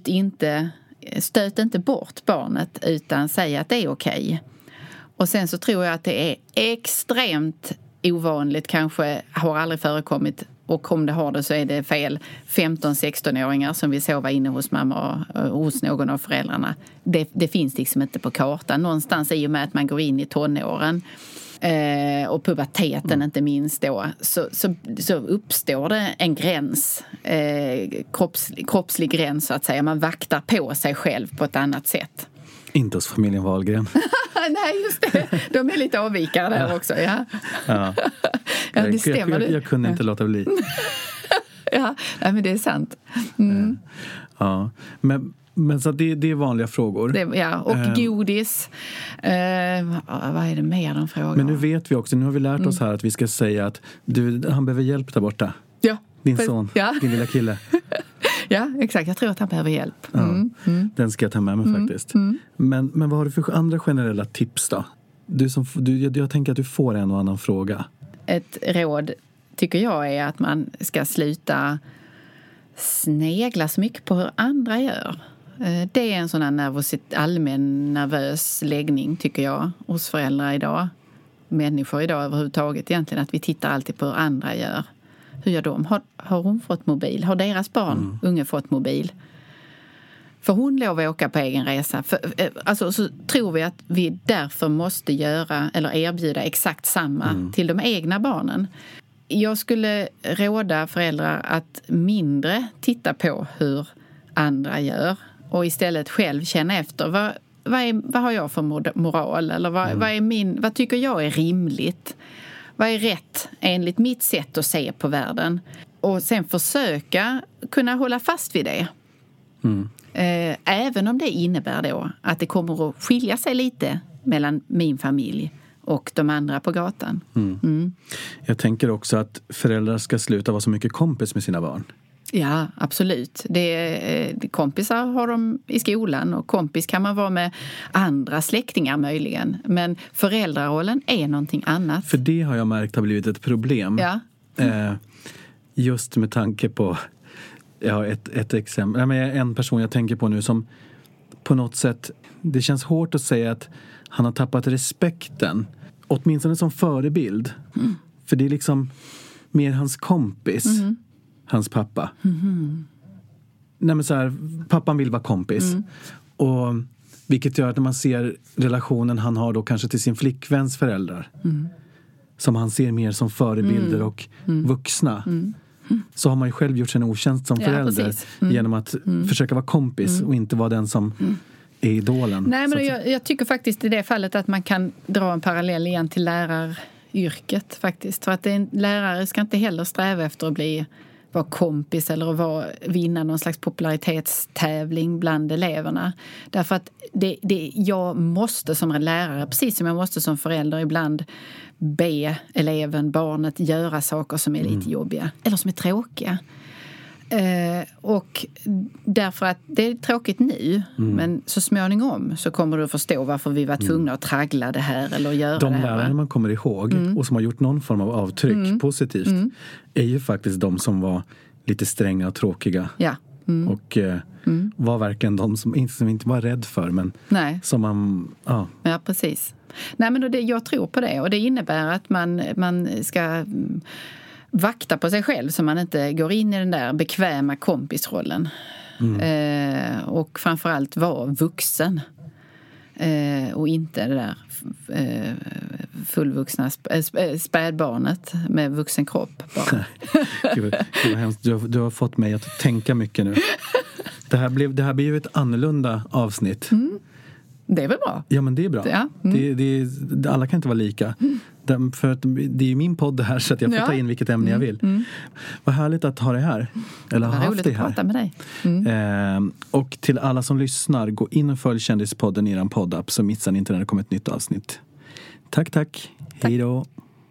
Speaker 5: stöt inte bort barnet utan säg att det är okej. Och sen så tror jag att det är extremt ovanligt, kanske har aldrig förekommit, och om det har det så är det fel, 15-16-åringar som vill sova inne hos mamma och hos någon av föräldrarna. Det finns liksom inte på kartan. Någonstans i och med att man går in i tonåren och puberteten inte minst då, så uppstår det en gräns, kroppslig gräns så att säga. Man vaktar på sig själv på ett annat sätt.
Speaker 4: Inte hos familjen Wahlgren.
Speaker 5: Nej, just det. De är lite avvikare där också, ja. Det stämmer.
Speaker 4: Jag kunde inte låta bli.
Speaker 5: Ja, men det är sant.
Speaker 4: Ja, men så det är vanliga frågor.
Speaker 5: Och godis. Vad är det mer de frågar?
Speaker 4: Men nu vet vi också, nu har vi lärt oss här att vi ska säga att han behöver hjälp där borta.
Speaker 5: Ja.
Speaker 4: Din son, din lilla kille.
Speaker 5: Ja, exakt. Jag tror att han behöver hjälp.
Speaker 4: Den ska jag ta med mig faktiskt. Men vad har du för andra generella tips då? Jag tänker att du får en och annan fråga. Ett
Speaker 5: råd tycker jag är att man ska sluta snegla så mycket på hur andra gör. Det är en sån här allmän nervös läggning tycker jag hos föräldrar idag. Människor idag överhuvudtaget egentligen, att vi tittar alltid på hur andra gör. Hur gör de? Har hon fått mobil? Har deras barn, unge, fått mobil? Får hon lov att åka på egen resa? Så tror vi att vi därför måste göra eller erbjuda exakt samma till de egna barnen. Jag skulle råda föräldrar att mindre titta på hur andra gör och istället själv känna efter. Vad har jag för moral? Eller vad tycker jag är rimligt? Vad är rätt enligt mitt sätt att se på världen? Och sen försöka kunna hålla fast vid det. Även om det innebär då att det kommer att skilja sig lite mellan min familj och de andra på gatan.
Speaker 4: Jag tänker också att föräldrar ska sluta vara så mycket kompis med sina barn.
Speaker 5: Ja, absolut. Kompisar har de i skolan och kompis kan man vara med andra släktingar möjligen. Men föräldrarollen är någonting annat.
Speaker 4: För det har jag märkt har blivit ett problem.
Speaker 5: Ja.
Speaker 4: Just med tanke på ett exempel. En person jag tänker på nu som på något sätt, det känns hårt att säga att han har tappat respekten. Åtminstone som förebild. För det är liksom mer hans kompis. Hans pappa. Nej, men så här, pappan vill vara kompis. Och vilket gör att när man ser relationen han har då kanske till sin flickväns föräldrar. Som han ser mer som förebilder och vuxna. Så har man ju själv gjort sin otjänst som förälder. Genom att försöka vara kompis och inte vara den som är idolen.
Speaker 5: Nej, men jag tycker faktiskt i det fallet att man kan dra en parallell igen till läraryrket faktiskt. För att en lärare ska inte heller sträva efter att vara kompis eller att vinna någon slags popularitetstävling bland eleverna. Därför att jag måste som en lärare, precis som jag måste som förälder ibland be eleven, barnet göra saker som är lite jobbiga eller som är tråkiga. Och därför att det är tråkigt nu, men så småningom så kommer du att förstå varför vi var tvungna att traggla det här eller göra det här.
Speaker 4: De lärare man kommer ihåg och som har gjort någon form av avtryck positivt är ju faktiskt de som var lite stränga och tråkiga.
Speaker 5: Ja.
Speaker 4: Och var verkligen de som inte var rädd för, men som man...
Speaker 5: Ja, precis. Nej, men jag tror på det, och det innebär att man ska vakta på sig själv så man inte går in i den där bekväma kompisrollen. Och framförallt vara vuxen. Och inte det där fullvuxna spädbarnet med vuxen kropp.
Speaker 4: Gud vad hemskt. Du har fått mig att tänka mycket nu. Det här blir ju ett annorlunda avsnitt.
Speaker 5: Det är väl bra?
Speaker 4: Ja, men det är bra. Ja. Alla kan inte vara lika. För att det är ju min podd det här, så att jag får ta in vilket ämne jag vill. Vad härligt att ha det här. Eller ha haft det här.
Speaker 5: Prata med dig.
Speaker 4: Och till alla som lyssnar, gå in och följ Kändispodden i er poddapp så missar ni inte när det kommer ett nytt avsnitt. Tack. Hej då.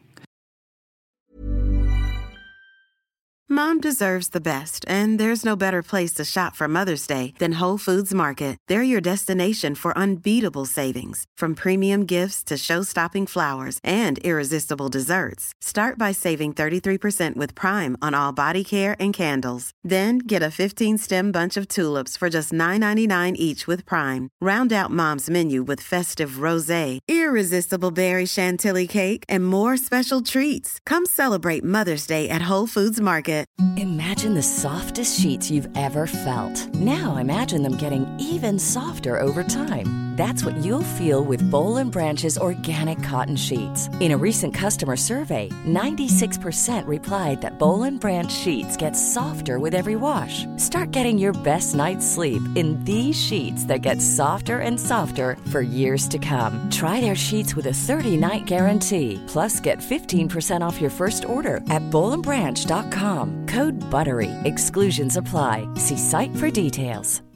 Speaker 8: Mom deserves the best, and there's no better place to shop for Mother's Day than Whole Foods Market. They're your destination for unbeatable savings, from premium gifts to show-stopping flowers and irresistible desserts. Start by saving 33% with Prime on all body care and candles. Then get a 15-stem bunch of tulips for just $9.99 each with Prime. Round out Mom's menu with festive rosé, irresistible berry chantilly cake, and more special treats. Come celebrate Mother's Day at Whole Foods Market.
Speaker 9: Imagine the softest sheets you've ever felt. Now imagine them getting even softer over time. That's what you'll feel with Boll & Branch's organic cotton sheets. In a recent customer survey, 96% replied that Boll & Branch sheets get softer with every wash. Start getting your best night's sleep in these sheets that get softer and softer for years to come. Try their sheets with a 30-night guarantee. Plus, get 15% off your first order at bollandbranch.com. Code BUTTERY. Exclusions apply. See site for details.